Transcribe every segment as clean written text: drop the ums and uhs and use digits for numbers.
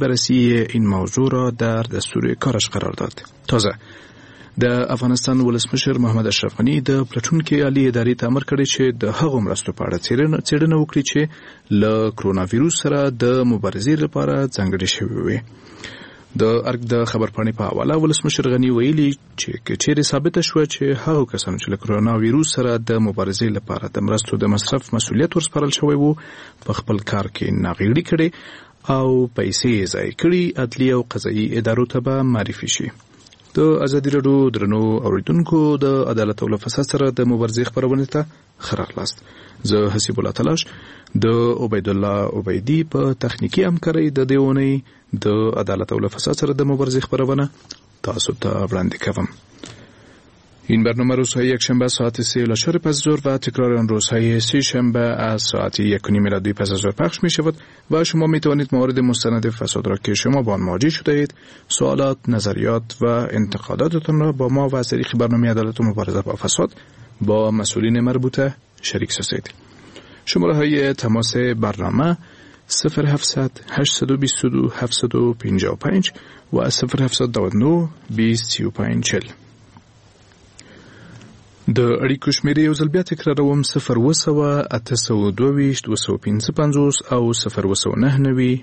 بررسی این موضوع را در دستور کارش قرار داد. تازه د افغانستان ولسمشر محمد اشرف غنی د پلټونکو عالی ادارې ته امر کړی چې د هغو مرستو په اړه څېړنه وکړي چې له کرونا ویروس سره د مبارزې لپاره ځانګړې شوې وي. د ارګ د خبرپاڼې په حواله ولسمشر غنی ویلي چې چیرې ثابته شوه چې هغو کسانو چې له کرونا ویروس سره د مبارزې لپاره د مرستو د مصرف مسؤلیت ورسپارل شوی وو په خپل کار کې ناغېړي کړي او پیسې ضایع کړي، عدلي او قضایي ادارو ته به معرفي شي. د ازادي راډیو درنو اوریدونکو د عدالت او فساد سره د مبارزې خبرونه ته ښه راغلاست. زه حسیب الله تلاش د عبید الله عبیدی په تخنیکی همکارۍ د دیونی د عدالت او فساد سره د مبارزې خبرونه تاسو ته وړاندې کوم. این برنامه روزهای یکشنبه ساعت 3:15 پس از ظهر و تکرار آن روزهای سه شنبه از ساعت 1:30 میلادی پس از ظهر پخش می شود و شما می توانید موارد مستند فساد را که شما با آن مواجه شده اید، سوالات، نظریات و انتقاداتتان را با ما و از طریق برنامه عدالت و مبارزه با فساد با مسئولین مربوطه شریک سازید. شماره های تماس برنامه 0700 822 755 و 0799 203540. د اړیکو شمیرې یو ځل بیا تکراروم: 0 822 255 او 0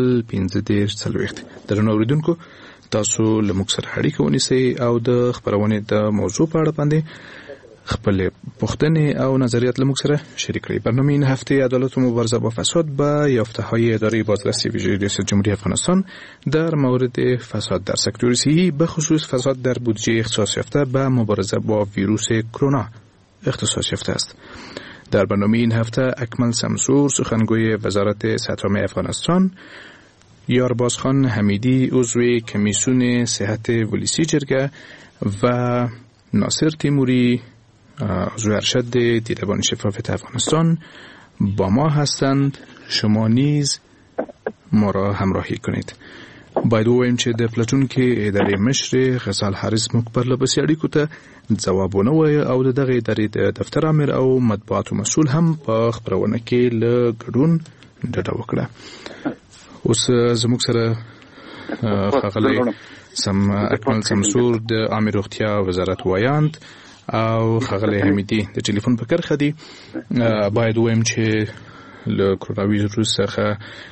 0 درنو اوریدونکو، تاسو له موږ سره اړیکه ونیسئ او د خبرونې د موضوع په اړه باندې خپل پوښتنې او نظریات له موږ سره شریک کړئ. برنامه این هفته عدالت و مبارزه با فساد به یافته‌های اداره بازرسی ویژه ریاست جمهوری افغانستان در مورد فساد در سکتور صحی، به خصوص فساد در بودجه اختصاص یافته به مبارزه با ویروس کرونا اختصاص یافته است. در برنامه این هفته اکمل شمسور سخنگوی وزارت صحت عامه افغانستان، یاربازخان حمیدی عضو کمیسیون صحت ولسی جرگه و ناصر تیموری عضو ارشد دیدبان شفافیت افغانستان با ما هستند. شما نیز ما را همراهی کنید. باید ووایم چې د پلټونکو ادارې مشر غزال حارث موږ پر لپسې اړیکو ته ځوابونه وایي او د دغه ادارې د دفتر امیر او مطبوعاتو مسؤل هم په خبرونه کې له ګډون ډډه وکړه. اوس زموږ سره ښاغلی اکمل شمسور د عامه روغتیا وزارت وایاند او ښاغلی حمیدي د ټلیفون په کرخه دي. باید ووایم چې له کرونا ویروس څخه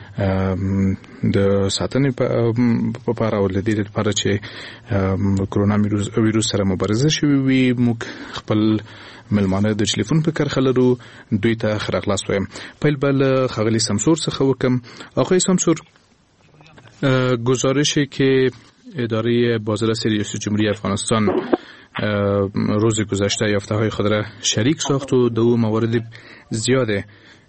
د ساتنې په اړه او د دې لپاره چې کرونا ویروس سره مبارزه شوې وي، موږ خپل ملمانه د ټلیفون په کرخه لرو. دوی ته ښه راغلاست وایم. پیل به له ښاغلي شمسور څخه وکم. آقای شمسور، گزارشی که اداره بازرسی ریاست جمهوری افغانستان روز گذشته یافته‌های خود را شریک ساخت و دو موارد زیاده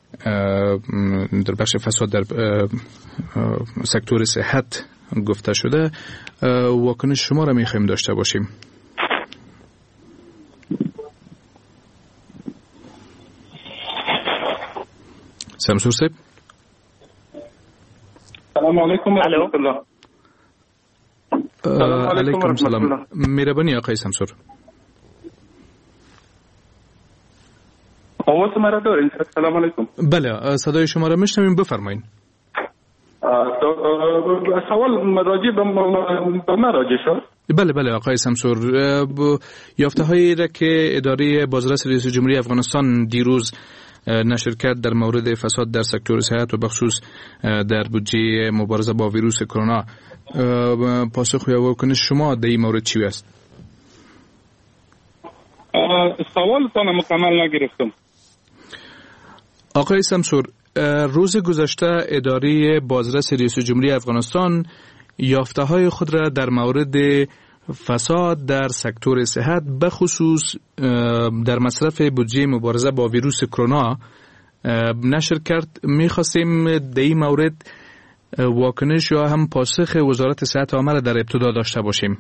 در بخش فساد در سکتور صحت گفته شده، واکنش شما را می‌خوایم داشته باشیم. شمسور صاحب، سلام علیکم و رحمت الله. علیکم سلام. مهربانی آقای شمسور. آواز مرا دارین؟ سلام علیکم. بله، صدای شما را میشنویم، بفرمایید. سوال راجع به من راجع شد. بله آقای شمسور، یافته‌هایی را که اداره بازرسی ریاست جمهوری افغانستان دیروز نشر کرد در مورد فساد در سکتور صحت و بخصوص در بودجه مبارزه با ویروس کرونا، پاسخ یا واکنش شما در این مورد چی است؟ سوالتان مکمل نگرفتم. آقای شمسور، روز گذشته اداره بازرس ریاست جمهوری افغانستان یافته‌های خود را در مورد فساد در سکتور صحت به خصوص در مصرف بودجه مبارزه با ویروس کرونا نشر کرد. می‌خواستیم در این مورد واکنش یا هم پاسخ وزارت صحت عامه را در ابتدا داشته باشیم.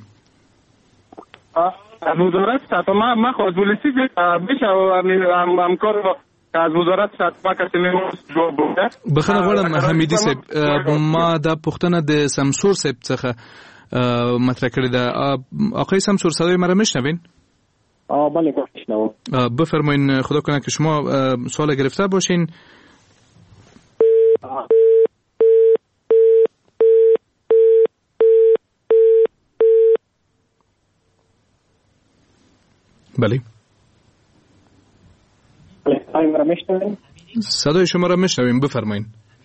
وزارت صحت ما خود ولسی بشه همکار از وزارت صحت کسی جواب بده. بخنه غواړم حمیدي صاحب، ما د پښتنه د شمسور صاحب څخه مطرح کړی ده. آقای شمسور، صدای مرا میشنوین؟ بله میشنوم. بفرمایین. خدا کنه که شما سوال گرفته باشین. بله. صدای شما را میشنویم، بفرمایید.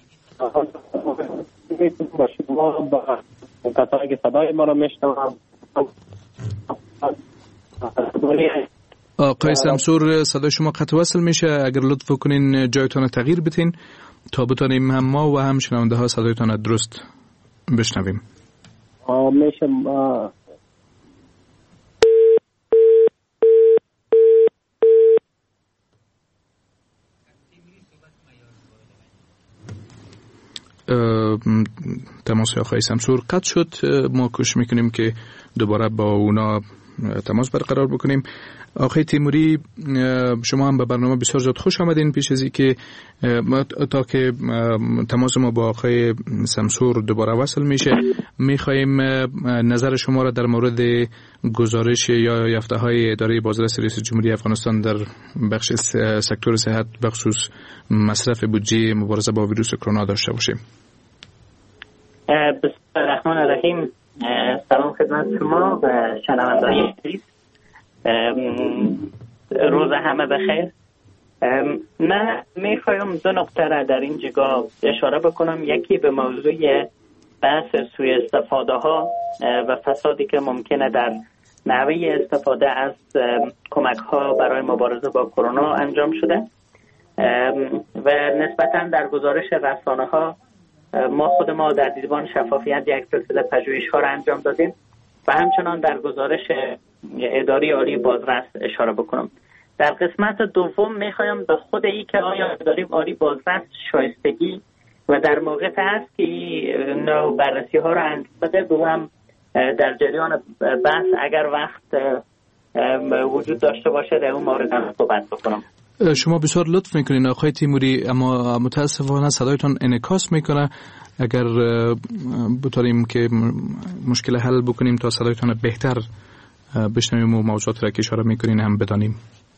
کسایی که صدای ما را میشنوند. آقای سمسور، صدای شما قطع وصل میشه، اگر لطف کنین جایتان تغییر بدین تا بتونیم هم ما و هم شنونده ها صدایتان درست بشنویم. میشه تماس آقای سمسور قطع شد. ما کوشش میکنیم که دوباره با اونا تماس برقرار بکنیم. آقای تیموری، شما هم به برنامه بسیار زیاد خوش آمدین. پیش از اینکه تا که تماس ما با آقای سمسور دوباره وصل میشه، میخوایم نظر شما را در مورد گزارش یا یافته‌های اداره بازرس رئیس جمهوری افغانستان در بخش سکتور صحت بخصوص مصرف بودجه مبارزه با ویروس کرونا داشته باشیم. بسم الله الرحمن الرحیم. سلام خدمت شما و شنوندگان عزیز. روز همه بخیر. من میخوایم دو نکته را در این جگاه اشاره بکنم. یکی به موضوع بحث سوء استفاده ها و فسادی که ممکنه در نحوه استفاده از کمک ها برای مبارزه با کرونا انجام شده و نسبتا در گزارش رسانه ها خود ما در دیدبان شفافیت یک سلسله پژوهش ها را انجام دادیم و همچنان در گزارش اداره عالی بازرس اشاره بکنم. در قسمت دوم میخوایم به خود ای که آیا اداره عالی بازرس شایستگی و در موقع هست که نوع بررسی ها را انجام بده، به هم در جریان بحث اگر وقت وجود داشته باشه در اون مورد هم صحبت بکنم. شما بسیار لطف میکنین آقای تیموری، اما متاسفانه صدایتان انعکاس میکنه. اگر بتونیم که مشکل حل بکنیم تا صدایتان بهتر بشنویم و موضوعات را که اشاره میکنین هم بدانیم.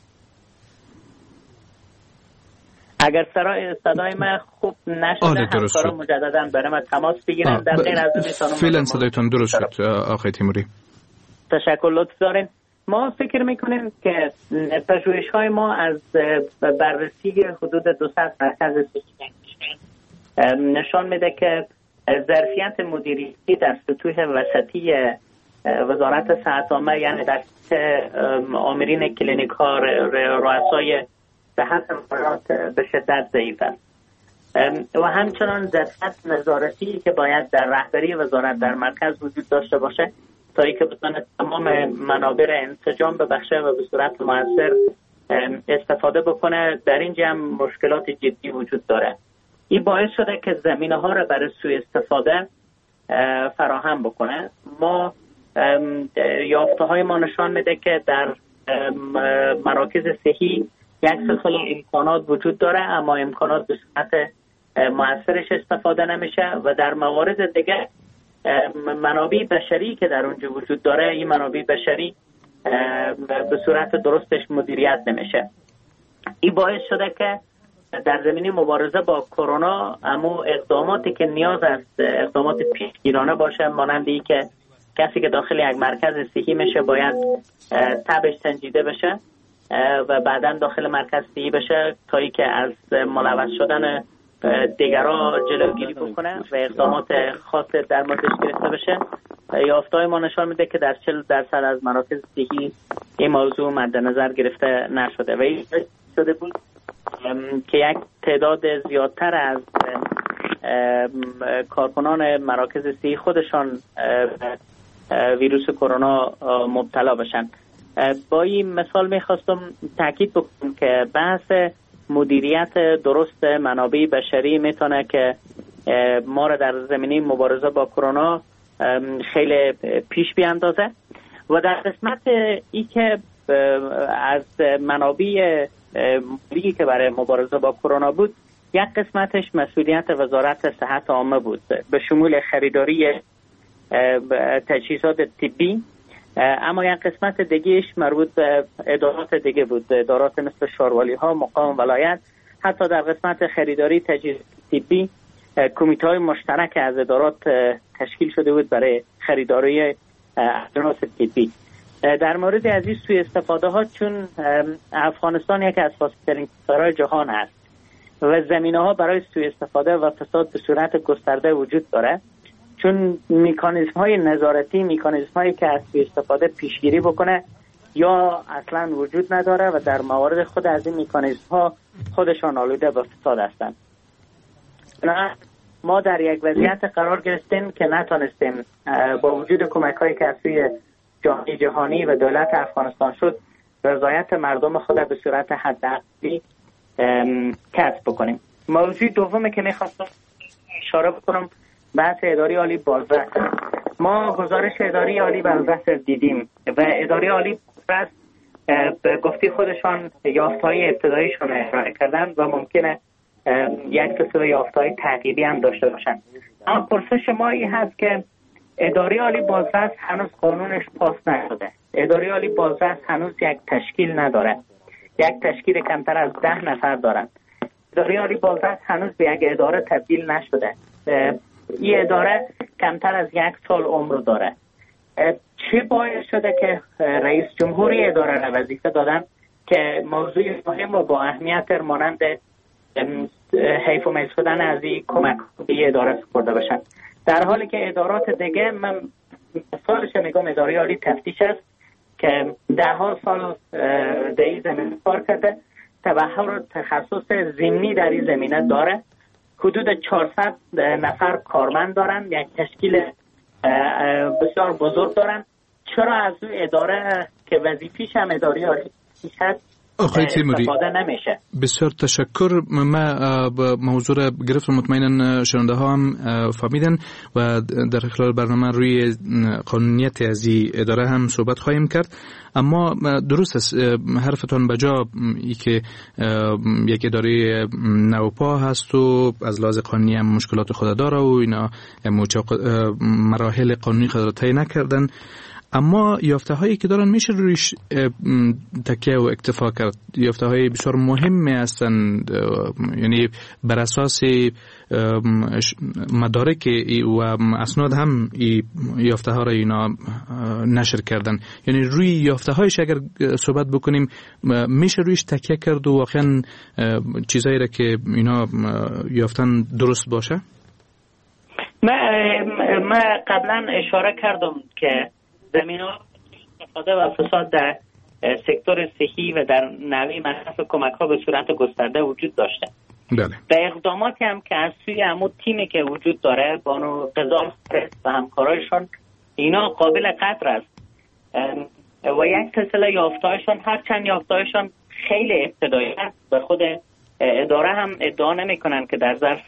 اگر صدای من خوب نشده همکارا مجددا برای من تماس بگیرن. در غیر از اون میتونم فعلا صدایتان درست شد آقای تیموری. تشکر، لطف دارین. ما فکر میکنیم که پژوهش های ما از بررسی حدود 200 مرکز نشان میده که ظرفیت مدیریتی در سطوح وسطی وزارت صحت عامه، یعنی در آمرین کلینیک ها، رؤسای صحت به شدت ضعیف است و همچنان ظرفیت نظارتی که باید در رهبری وزارت در مرکز وجود داشته باشه تا اینکه بتونه تمام منابع انسجام ببخشه و به صورت مؤثر استفاده بکنه، در این جمع مشکلات جدی وجود داره. این باعث شده که زمینه ها را برای سوء استفاده فراهم بکنه. ما یافته های ما نشان میده که در مراکز صحی یک سلسله امکانات وجود داره، اما امکانات به صورت مؤثرش استفاده نمیشه و در موارد دیگه منابع بشری که در اونجا وجود داره، این منابع بشری به صورت درستش مدیریت نمیشه. این باعث شده که در زمینه مبارزه با کرونا اما اقداماتی که نیاز است اقدامات پیشگیرانه باشه، مانند این که کسی که داخل یک مرکز صحی میشه باید تبش سنجیده بشه و بعدا داخل مرکز صحی بشه تا ای که از ملوث شدن دیگران جلوگیری بکنه و اقدامات خاص در موردش گرفته بشه. یافته‌های ما نشان میده که در 40% از مراکز صحی این موضوع مد نظر گرفته نشده و این شده بود که یک تعداد زیادتر از کارکنان مراکز صحی خودشان ویروس کرونا مبتلا بشن. با این مثال میخواستم تاکید بکنم که بحث مدیریت درست منابع بشری میتونه که ما را در زمینه مبارزه با کرونا خیلی پیش بیاندازه و در قسمت ای که از منابع مالی که برای مبارزه با کرونا بود، یک قسمتش مسئولیت وزارت صحت عامه بود به شمول خریداری تجهیزات طبی، اما یک قسمت دیگهش مربوط به ادارات دیگه بود، ادارات مثل شاروالی ها، مقام ولایت. حتی در قسمت خریداری تجهیزات طبی کمیته های مشترک از ادارات تشکیل شده بود برای خریداری اجناس طبی. در مورد از این سوء استفاده ها، چون افغانستان یکی از فاسدترین کشورهای جهان است و زمینه ها برای سوء استفاده و فساد به صورت گسترده وجود داره، چون میکانیزم های نظارتی، میکانیزم هایی که از سوء استفاده پیشگیری بکنه یا اصلا وجود نداره و در موارد خود از این میکانیزم ها خودشان آلوده به فساد هستند. ما در یک وضعیت قرار گرفتیم که نتونستیم با وجود کمک هایی که از سوی جهانی و دولت افغانستان شد رضایت مردم خود به صورت حداقلی کسب بکنیم. موضوع دومی که میخواستم اشاره بکنم بحث اداره عالی بازرس. ما گزارش اداره عالی بازرس دیدیم و اداره عالی بازرس به گفته خودشان یافته‌های ابتداییشون ارائه کردن و ممکنه یک سلسله یافته‌های تعقیبی هم داشته باشن. اما پرسش ما این هست که اداره عالی بازرس هنوز قانونش پاس نشده. اداره عالی بازرس هنوز یک تشکیل نداره. یک تشکیل کمتر از 10 نفر دارن. اداره عالی بازرس هنوز به یک اداره تبدیل نشده. این اداره کمتر از 1 سال عمر داره. چه باعث شده که رئیس جمهوری اداره را وظیفه دادن که موضوع مهم و با اهمیت مانند حیف و میل شدن از این کمک به اداره سپرده باشن، در حالی که ادارات دیگه، من مثالش میگم اداره عالی تفتیش است که 10 سال در این زمینه کار کرده، تبحر و تخصص ضمنی در این زمینه داره، حدود 400 نفر کارمند دارن، یک تشکیل بسیار بزرگ دارن. چرا از اون اداره که وظیفیش هم اداره عالی هست آقای تیموری استفاده نمیشه؟ بسیار تشکر. من موضوع را گرفتم، مطمئنا شنونده ها هم فهمیدن و در خلال برنامه روی قانونیت از این اداره هم صحبت خواهیم کرد. اما درست است حرفتان بجا، ای که یک اداره نوپا هست و از لحاظ قانونی هم مشکلات خود داره و اینا مراحل قانونی خود را طی نکردن، اما یافته هایی که دارن میشه رویش تکیه و اکتفا کرد. یافته های بسیار مهمی هستند، یعنی بر اساس مدارک و اسناد هم یافته ها را اینا نشر کردن. یعنی روی یافته هایش اگر صحبت بکنیم میشه رویش تکیه کرد و واقعا چیزایی را که اینا یافتن درست باشه. من قبلا اشاره کردم که زمینه‌ها استفاده و فساد در سکتور صحی و در نوع مصرف کمک‌ها به صورت گسترده وجود داشته. بله. به اقداماتی هم که از سوی همون تیمی که وجود داره، بانو قضا و همکارایشان، اینا قابل قدر است و یک سلسله یافته‌هایشان، هرچند یافته‌هایشان خیلی ابتدایی است، به خود اداره هم ادعا نمی‌کنن که در ظرف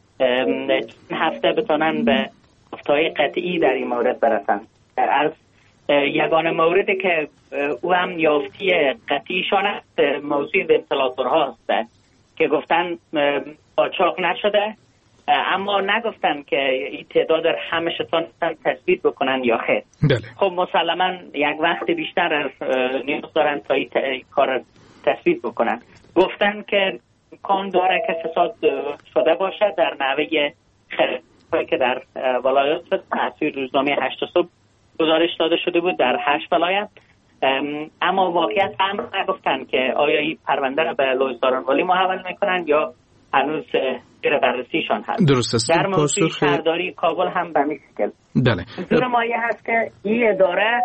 هفته بتونن به یافته‌های قطعی در این مورد برسن. از یگانه موردی که او هم یافتی قطعیشان است موضوع ونتیلاتورها است که گفتن قاچاق نشده، اما نگفتن که این تعداد همشتان تثبیت بکنن یا خیر. بله. خب مسلما یک وقت بیشتر نیاز دارن تا این کار تثبیت بکنن. گفتن که امکان داره که فساد شده باشه در نحوه خیلی که در ولایات تصویر روزنامه 8 صبح گزارش داده شده بود در 8 ولایت، اما واقعیت هم نگفتن که آیا این پرونده را به لوی سارنوالی محول میکنن یا هنوز زیر بررسیشان هست. درست است. در موضوع شهرداری کابل هم به همین شکل. بله. منظور ما یه هست که این اداره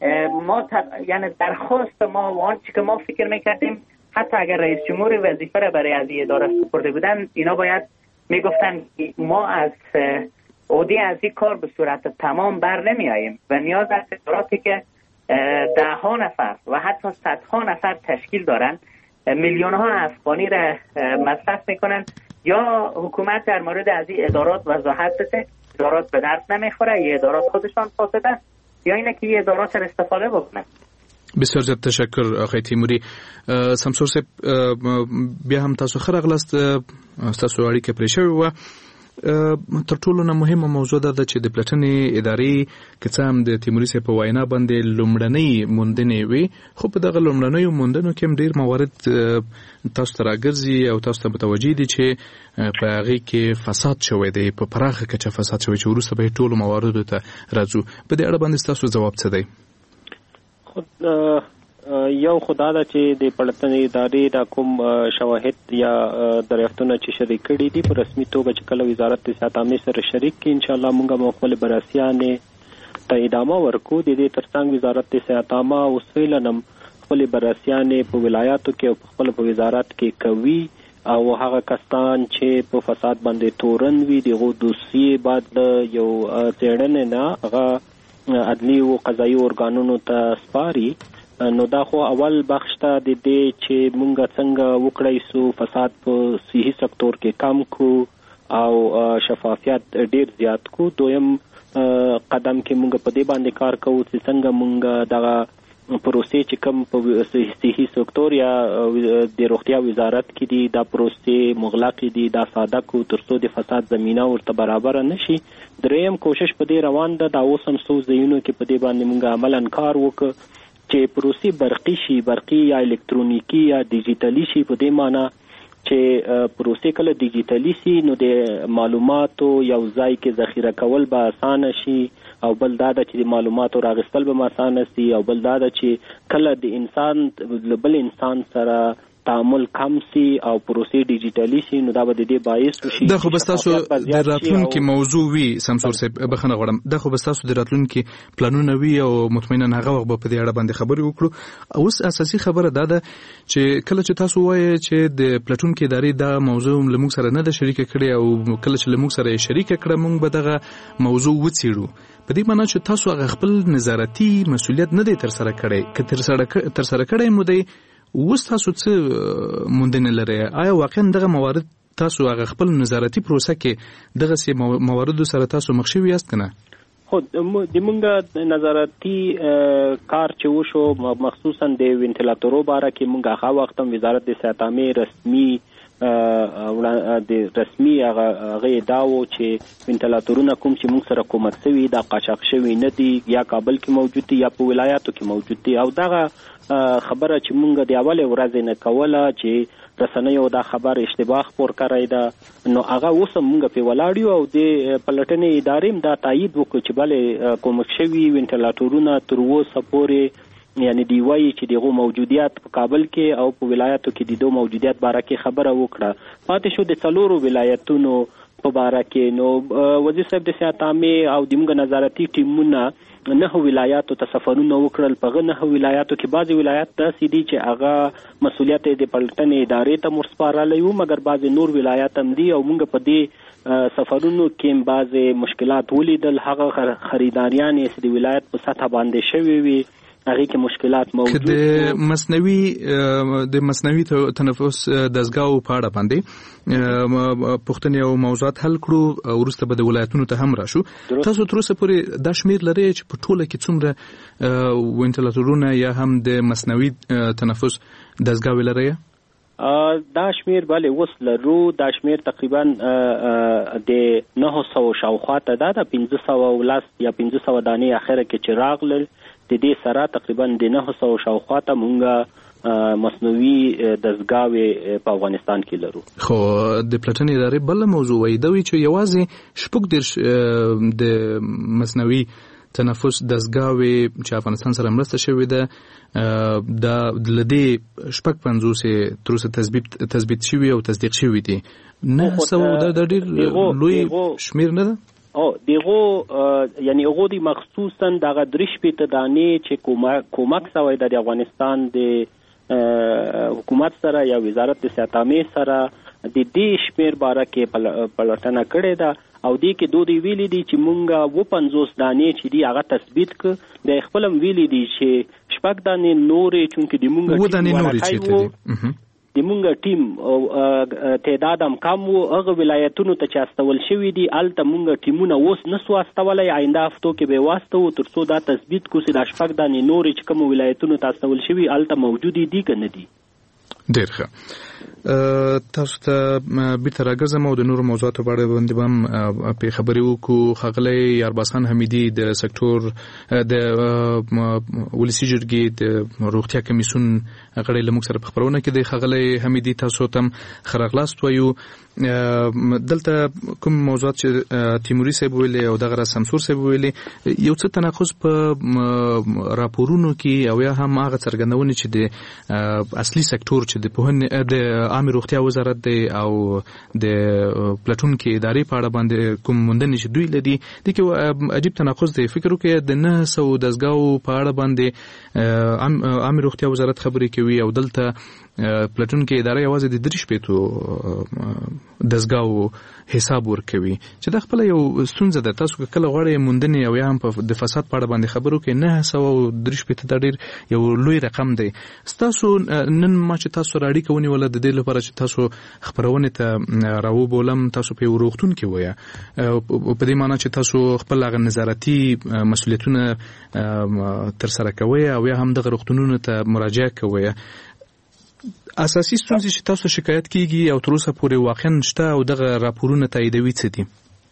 یعنی درخواست ما و آنچه که ما فکر میکردیم، حتی اگر رئیس جمهور وظیفه را برای از این اداره سپرده بودن، اینا باید میگفتن ما از عهده از این کار به صورت تمام بر نمی آییم و نیاز است اداراتی که 10 نفر و حتی 100 نفر تشکیل دارن، میلیون ها افغانی را مصرف میکنن، یا حکومت در مورد از این ادارات وضاحت بده. ادارات به درد نمیخوره، یه ادارات خودشان فاسده، یا اینه که یه ادارات را استفاده بکنن. بسیار زیاد تشکر آقای تیموری. سمسور صاحب بیا هم تاسو خرغلست تاسو اړیکه پرې شوې وه. تر ټولو نه مهمه موضوع ده چې د پلټنې ادارې که څه هم د تیموري صاحب په وینا باندې لومړنۍ موندنې وي، خو په دغه لومړنیو موندنو کې هم ډېر موارد تاسو ته راګرځي او تاسو ته متوجه دي چې په هغې کې فساد شوی دی، په پراخه کچه فساد شوی چې وروسته به ټولو مواردو ته راځو. په دې اړه باندې ستاسو ځواب څه دی؟ یو خدا دا چې د پړتنې ادارې دا کوم شواهد یا دریافتونه چې شریک کړي دي په رسمي توګه چې کله وزارت صحت عامه سره شریک کړي ان شاء الله موږ خپل بررسیانې ته ادامه ورکو. د دې ترڅنګ وزارت صحت عامه اوس فعلاً خپل بررسیانې په ولایاتو کې او خپل په وزارت کې کوي او هغه کسان چې په فساد باندې تورن وي دغه دوسیې بعد یو څېړنې نه هغه عدلي او قضایي ارګانونو ته سپاري. نو دا خو اول بخش ته د دې چې مونږ څنګه وکړای سو فساد په صحي سکتور کې کم کو او شفافیت ډیر زیات کو. دویم قدم کې مونږ په دې باندې کار کوو چې څنګه مونږ دغه پروسې چې کم په صحي سکتور یا د روغتیا وزارت کې دي دا پروسې مغلق دي دا ساده کو ترڅو د فساد زمينه ورته برابر نشي. دریم کوشش په دې روان ده دا اوس هم څو ځایونو کې په دې باندې مونږ عملاً کار وکړو چې پروسې برقي شي برقي یا الکترونیکی یا ډیجیټلی شي. په دې معنی چې پروسې کله ډیجیټلی شي نو د معلوماتو یو ځای کې ذخیره کول به اسانه شي او بل دا چې د معلوماتو راغستل به اسانه شي او بل دا چې کله د انسان بل انسان سره تعامل کم سي او پروسې ډیجیټلی شي نو دا به د دې باعث شي. دا خو بس تاسو د راتلونکي موضوع وي سمسور صاحب بخنه غواړم. دا خو بس تاسو د راتلونکي پلانونه وي او مطمئنا هغه وخت په دې اړه باندې خبرې وکړو. اوس اساسي خبره دا ده چې کله چې تاسو وایي چې د پلاتونکي ادارې دا موضوع لموږ سره نه ده شریک کړي او کله چې لموږ سره شریک کړه موږ به دغه موضوع وڅېړو په دې معنی چې تاسو هغه خپل نظارتي مسؤلیت نه دی تر سره کړی که تر سره کړی مو دی اوس تاسو څه موندنه لري؟ آیا واقعا دغه موارد تاسو هغه خپل نظارتي پروسه کې دغه سي موارد سره تاسو مخ شوي یاست کنه؟ خو د مونږه نظارتي کار چې وشو مخصوصا د وینټیلاتورو باره کې مونږه هغه وخت هم وزارت د صحت عامه رسمي هغه داو چې وینټیلاتورونه کوم چې مونږ سره کومک شوی دا قاچاق شوی نه دي یا کابل کې موجود دي یا په ولایاتو کې موجود دي او دغه خبره چې مونږ د اوله ورځ نه کوله چې رسنیو دا خبر اشتباه خبر کړی دا نو هغه اوس مونږ په ولاړیو او د پلټنې ادارې دا تایید وکړي چې bale کومک شوی وینټیلاتورونه تر اوسه پورې یعنی دی وایي چې دغه موجودیت په کابل کې او په ولایاتو کې د دوه موجودیت باره کې خبره وکړه. پاتې شو د څلورو ولایتونو په باره کې نو وزیر صاحب د صحت عامه او د موږ نظارتي ټیمونه نه ولایاتو ته سفرونه وکړل. په نه ولایاتو کې بعضی ولایت داسې دي چې هغه مسؤلیت د پلټنې ادارې ته مرسپارلی وو مګر بعضی نور ولایات هم دي او موږ په دې سفرونو کې بعضی مشکلات ولیدل. هغه خریداریان چې د ولایت په سطح باندې شوي وي هغه کې مشکلات موجود د مصنوعي تنفس دستګاو په اړه باندې پښتني او موضوعات حل کړو ورسته به د ولایتونو ته هم راشو. تاسو تر اوسه پورې دا شمیر لري چې په ټوله کې څومره وینټیلاتورونه یا هم د مصنوعي تنفس دستګاو لري؟ دا شمیر bale اوس لرو. دا شمیر تقریبا د 900 شاوخوا ته دا 1510 یا 1500 دانې اخره کې چې راغلل د دې سره تقریبا د 900 شاوخوا ته مونږه مصنوعي دستګاوې په افغانستان کې لرو. خو د پلټنې ادارې بل موضوع وایي دوی چې یوازې شپږ د مصنوعي تنفس دستګاوې چې افغانستان سره مرسته شوې ده دا لدې شپږ 50 تر اوسه تثبیت شوي او تصدیق شوي دي. 900 د ډېر لوی شمیر نه ده؟ دغه یعنی هغه د مخصوصا دغه درش په تدانې چې کومک سوی د افغانستان د حکومت سره یا وزارت د صحت عامه سره د دې شمیر باره کې پلټنه کړې ده او دې کې دوی ویلي دي چې مونږه 50 دانې چې دی هغه تثبیت ک د خپل ویلي دي چې شپږ دانې نورې چونکې د مونږه د مونږ ټیم او تعداد هم کم وو هغه ولایتونو ته چې استول شوی دي الته مونږ ټیمونه اوس نسو استولای آینده هفتو کې به واسطو ترڅو دا تثبیت کو چې د شپږ دانې نورې چې کوم ولایتونو ته استول شوی الته موجود دي کنه دي. ډېر ښه. تاسو ته بیرته راګرځم او د نورو موضوعاتو په اړه باندې هم په خبرې وکړو. ښاغلی یارباسان حمیدي د سکتور د ولسي جرګې د روغتیا کمیسیون غړی له موږ سره په خبرونه کې دی. ښاغلی حمیدي تاسو ته هم ښه راغلاست وایو. دلته کوم موضوعات چې تیموري صاحب ویلي او دغه راز سمسور صاحب ویلي، یو څه تناقض په راپورونو کې او یا هم هغه څرګندونې چې د اصلي سکتور چې د عامه روغتیا وزارت دی او د پلاتونکو ادارې په اړه باندې کوم موندنې چې دوی لري د کې عجیب تناقض دی. فکر وکړئ د 900 دزګاو په اړه باندې عامه روغتیا وزارت خبرې کوي او دلته پلاتونکو ادارې یوازې د 3 شپېتو دزګاو حساب ورکوي چې دا خپل یو ستونزه ده. تاسو کله غواړئ موندنې او یا هم په د فساد په اړه باندې خبرو کې 903 شپېته دا ډېر یو لوی رقم دی. تاسو نن ما چې تاسو راډي کوونی ولا د دې لپاره چې تاسو خبرونه ته راوبولم، تاسو په روغتون کې وایي په دې معنی چې تاسو خپل هغه نظارتي مسؤلیتونه تر سره کوي او یا هم د روغتونونو ته مراجعه کوي. اساسي ستونزې چې تاسو شکایت کیږي او تر اوسه پورې واقعا شته او دغه راپورونه تاییدوي څه دي؟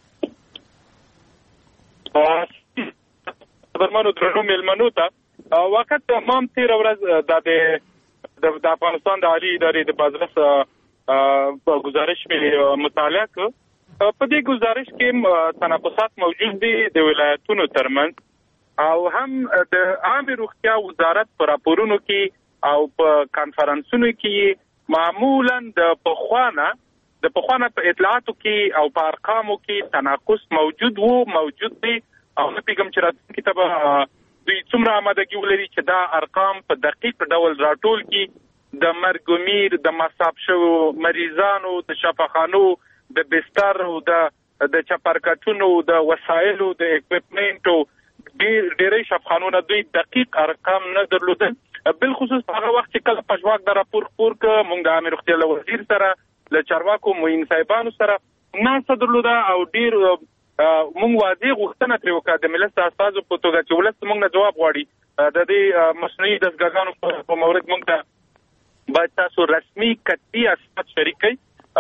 خبرمنو درنو مېلمنو ته وخت مام تیر ورځ د افغانستان د عالی ادارې د بازرس په گزارش مې مطالعه کړ. په دې گزارش کې تناقضات موجود دي د ولایتونو ترمنځ او هم د عامه روغتیا وزارت په راپورونو کې او په کانفرنسونو کې معمولا د پخوانه په اطلاعاتو کې او په ارقامو کې تناقض موجود دی او په پیغام چې راځي کتابه دوی څومره آمادګي ولري چې دا ارقام په دقیق ډول راټول کړي، د مرګومیر، د مصاب شوو مریضانو، د شفاخانو، د بستر او د چپرکټونو، د وسایلو، د اکوپمنټو ډېرې شفاخانو دوی دقیق ارقام نه درلودل. بالخصوص هغه وخت چې کله پښواک د راپور خپور ک مونږ د عامه روغتیا وزیر سره له چارواکو موین صاحبانو سره نه درلوده او ډیر مونږ واضح غوښتنه ترې وکړه د ملت استازو په توګه چې ولست مونږ نه جواب غواړي د دې مصنوعي دستګاهانو په مورد مونږ ته باید تاسو رسمي قطعي اسناد شریک کړئ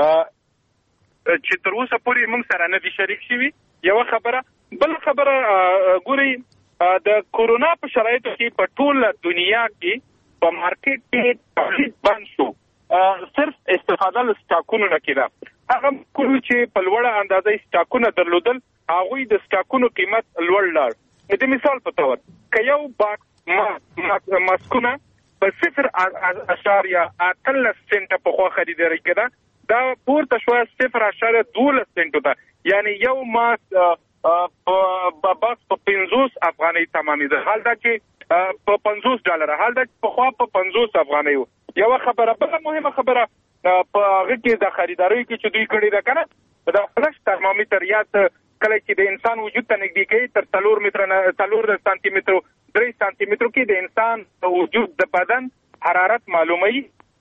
چې تر اوسه پورې مونږ سره نه دي شریک شوي. یو خبره. بل خبره ګوري د کورونا په شرایطو کې په ټوله دنیا کې په مارکیټ کې تولید بند شو، صرف استفاده له سټاکونو نه کېده. هغه کوم چې په لوړه اندازه سټاکونه درلودل هغوی د سټاکونو قیمت لوړ لاړ. د مثال په تور که یو باکس ماسکونه په 0.18 سنټه په خوا خریداري کېده، دا پورته شوه 0.12 سنټو ته، یعنی یو ماسک په باکس په 50 افغانۍ تمامېده، حال دا چې په $50، حال دا چې په خوا په 50 افغانۍ. یو خبره. بل مهمه خبره په هغه کې د خریدارۍ کې چې دوی کړی ده کنه د فلش ترمامیټر یا کله چې د انسان وجود ته نږدې کوي تر 4 متره نه 4 سانتي متر 3 سانتي متر کې د انسان وجود د بدن حرارت معلوموي.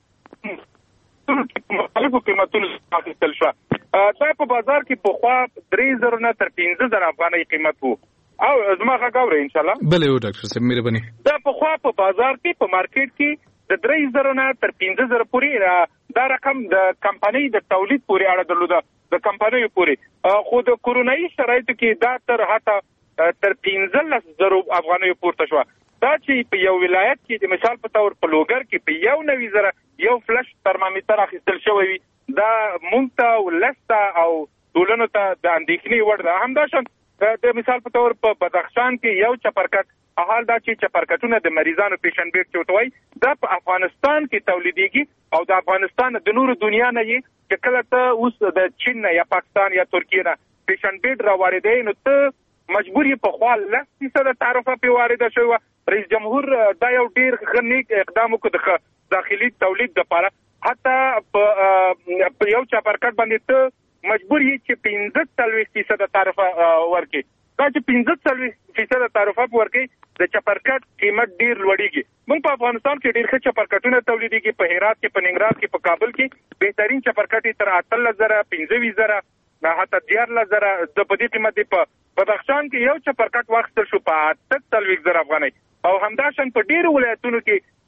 مختلفو قیمتونو اخیستل شو. دا په بازار کې په خوا 3000 نه تر 15000 افغانۍ قیمت وو. او زما غږ اورئ ان شاء الله. بله یو ډاکټر صاحب مهرباني. دا په خوا په بازار کې په مارکیټ کې د 3000 نه تر 15000 پورې دا رقم د کمپنۍ د تولید پورې اړه درلوده، د کمپنۍ پورې. خو د کورونایي شرایطو کې دا تر 15000 افغانۍ پورته شو. دا چې په یو ولایت کې د مثال په تور په لوګر کې په 19000 یو فلش ترمامیټر اخیستل شوی وي، دا مونږ ته ولسته او ټولنو ته د اندېښنې وړ ده. همداشان د مثال په تور په بدخشان کې یو چپرکټ، حال دا چې چپرکټونه د مریضانو پیشن بیټ چوتوي دا په افغانستان کې تولیدېږي او د افغانستان د نورو دنیا نه یې چې کله ته اوس د چین یا پاکستان یا ترکیه نه پیشن بیټ را واردې نو ته مجبور یې په خوا 10% تعرفه په وارده شوی. رئیس جمهور دا یو ډیر غنیک اقدام وکړ د داخلي تولید لپاره، حتی په یو چپرکټ باندې ته مجبور یې چې 45% تعرفه ورکړي. دا چې 45% تعرفه ورکړي د چپرکټ قیمت ډیر لوړیږي. موږ په افغانستان کې ډیر ښه چپرکټونه تولیدېږي، په هرات کې، په ننګرهار کې، په کابل کې بهترین چپرکټ تر 18000 15000 حتی 14000 د په دې قیمت په بدخشان کې یو چپرکټ واخیستل شو په 48000 افغانۍ. او همداشان په ډیرو ولایتونو کې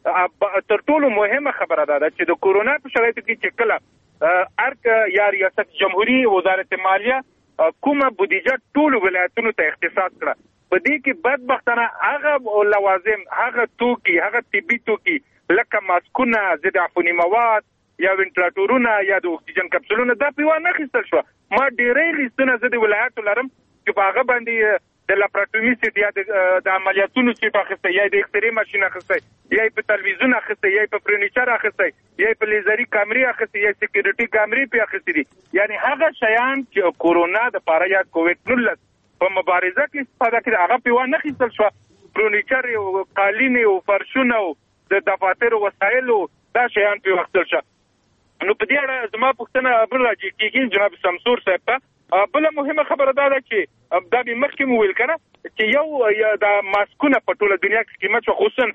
تر ټولو مهمه خبره ده چې د کورونا په شرایطو کې چې کله ارک یا ریاست جمهوریت وزارت مالیه کومه بودیجه ټول ولایتونو ته اختصاص کړه، په دې کې بدبختانه هغه لوازم، هغه توکي، هغه طبي توکي لکه ماسکونه، ضد عفوني مواد یا وینټیلیټورونه یا د اکسیجن کپسولونه دا په ونه اخیستل شو. ما ډېرې غوښتنه زه د ولایتو لرم چې په هغه باندې د لاپراتوري سیټ یا د عملیاتونو سیټ اخیسته، یا د اکسرې ماشین اخیسته، یا په تلویزیون اخیسته، یا په فرنیچر اخیسته، یا په لیزري کامرې اخیسته، یا سکیورټي کامرې په اخیسته دي. یعنی هغه شیان چې کورونا د پاره یا کووډ 19 په مبارزه کې استفاده کړي هغه په ونه اخیستل شو. فرنیچر او قالین او فرشونه او د دفاتر وسایل دا شیان په اخیستل شو. نو په دې اړه زما پوښتنه بل راځي کېږي جناب شمسور صاحب ته. بل مهمه خبره ده چې دا به مخکې مو ویل کنه چې یو د ماسکونه په ټوله دنیا کې قیمت خصوصا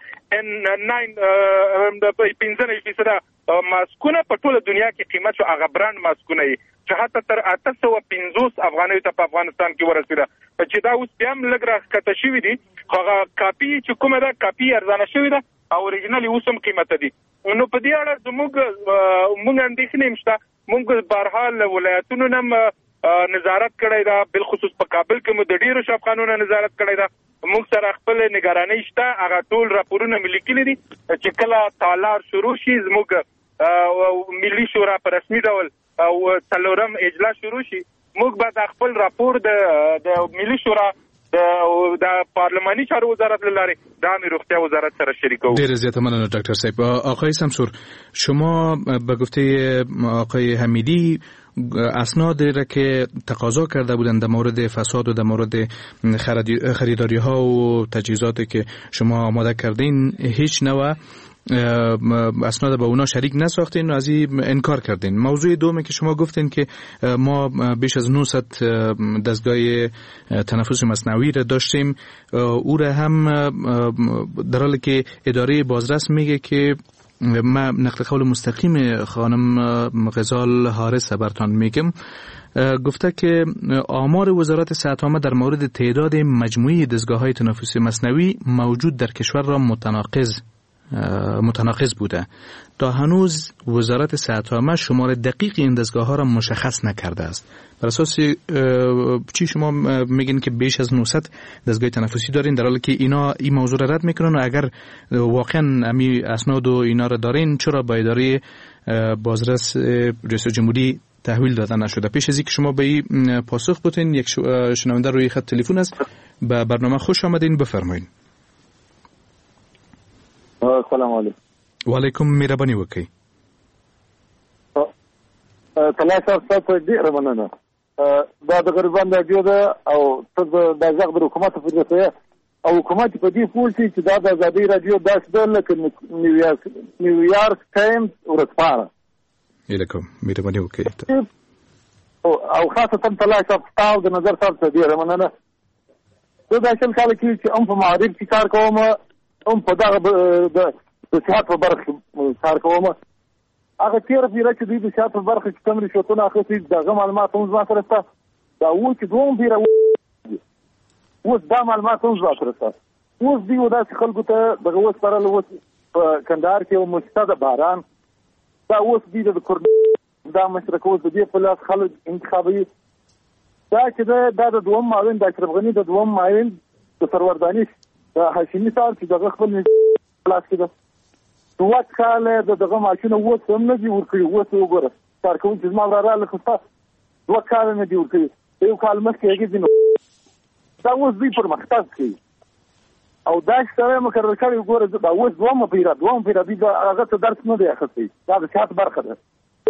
N95% ماسکونه په ټوله دنیا کې قیمت هغه برانډ ماسکونه چې حتی تر 850 افغانۍ ته په افغانستان کې ورسېده، چې دا اوس بیا هم لږ راښکته شوي دي. هغه کاپي چې کومه ده کاپي ارزانه شوې ده او اوریجنال اوس هم قیمت دي. نو په دې اړه زموږ اندېښنې شته. موږ بهرحال ولایتونو نه نظارت کړی دا، بل خصوص په کابل کې مو د ډیرو شفقانونو نظارت کړی دا. موږ سره خپل نگرانۍ شته، هغه ټول راپورونه ملي کړي دي چې کله تالار شروع شي زموږ ملي شورا په رسمي ډول او څلورم اجلاس شروع شي، موږ به د خپل راپور د ملي شورا د پارلمانی چارو وزارت لاره د عامه روغتیا وزارت سره شریکو. ډیر زیات ممنون دکتر صاحب. آقای شمسور، شما به گفته آقای حمیدی اسنادی را که تقاضا کرده بودند در مورد فساد و در مورد خریداری ها و تجهیزاتی که شما آماده کردین هیچ نوع اسناد با اونا شریک نساختین و از این انکار کردین. موضوع دومی که شما گفتین که ما بیش از 900 دستگاه تنفس مصنوعی را داشتیم، او را هم در حالی که اداره بازرس میگه که ما نقل قول مستقیم خانم غزال حارث برتان میگم، گفته که آمار وزارت صحت عامه در مورد تعداد مجموعی دستگاه‌های تنفسی مصنوعی موجود در کشور را متناقض بوده. تا هنوز وزارت صحت عامه شمار دقیق این دستگاه‌ها را مشخص نکرده است. بر اساس چی شما میگین که بیش از 900 دستگاه تنفسی دارین، در حالی که اینا این موضوع را رد میکنن؟ و اگر واقعا امی اسناد و اینا را دارین، چرا با اداره بازرس رئیس جمهوری تحویل داده نشده؟ پیش از اینکه شما به این پاسخ بدین، یک شنونده روی خط تلفن است. به برنامه خوش آمدین، بفرمایید. سلام علیکم. و علیکم مهربانی وکړئ. طلای صاحب تاسو ډیر مننه. دا د غریبانو د جوړ او څه د ځغ د حکومت په دې او حکومت په دې پوښتنه چې دا د ازادي رادیو داس ډول لکه نیویارک ټایمز ورسپاره. الیکم مهربانی وکړئ. او خاصه طلای صاحب تاسو د نظر صاحب ډیر مننه. دا اصل کال کې چې په معرفت کې کار کوم، په دغه د صحت په برخه کار کوم. هغه تیر پیره چې د صحت په برخه کې کوم رشوتونه اخلي دغه معلومات هم ځما سره سره دا و چې دوم پیره اوس دا معلومات هم ځما سره سره اوس دی ودا چې خلکو ته دغه اوس سره اوس په کندهار کې یو مستعد باران دا اوس دی د کورونا دا مشرک اوس دی په لاس خلک انتخابي دا چې دا د دوم معاون د اشرف غنی د دوم معاون د سرورداني هاشمي صاحب چې دغه خپل خلاص کړه. دوه کاله دغه ماشين وو څوم نه دی ورکړي، وو څو وګوره کارکون چې ما وراره لکه دوه کاله نه دی ورکړي. یو کال مخکې هغه دینو دا اوس دی پر مختاز کی او دا څه مقرر کړی وګوره دا اوس دوه پیرا دی دا هغه ته درس نه دی اخستې. دا د صحت برخه ده.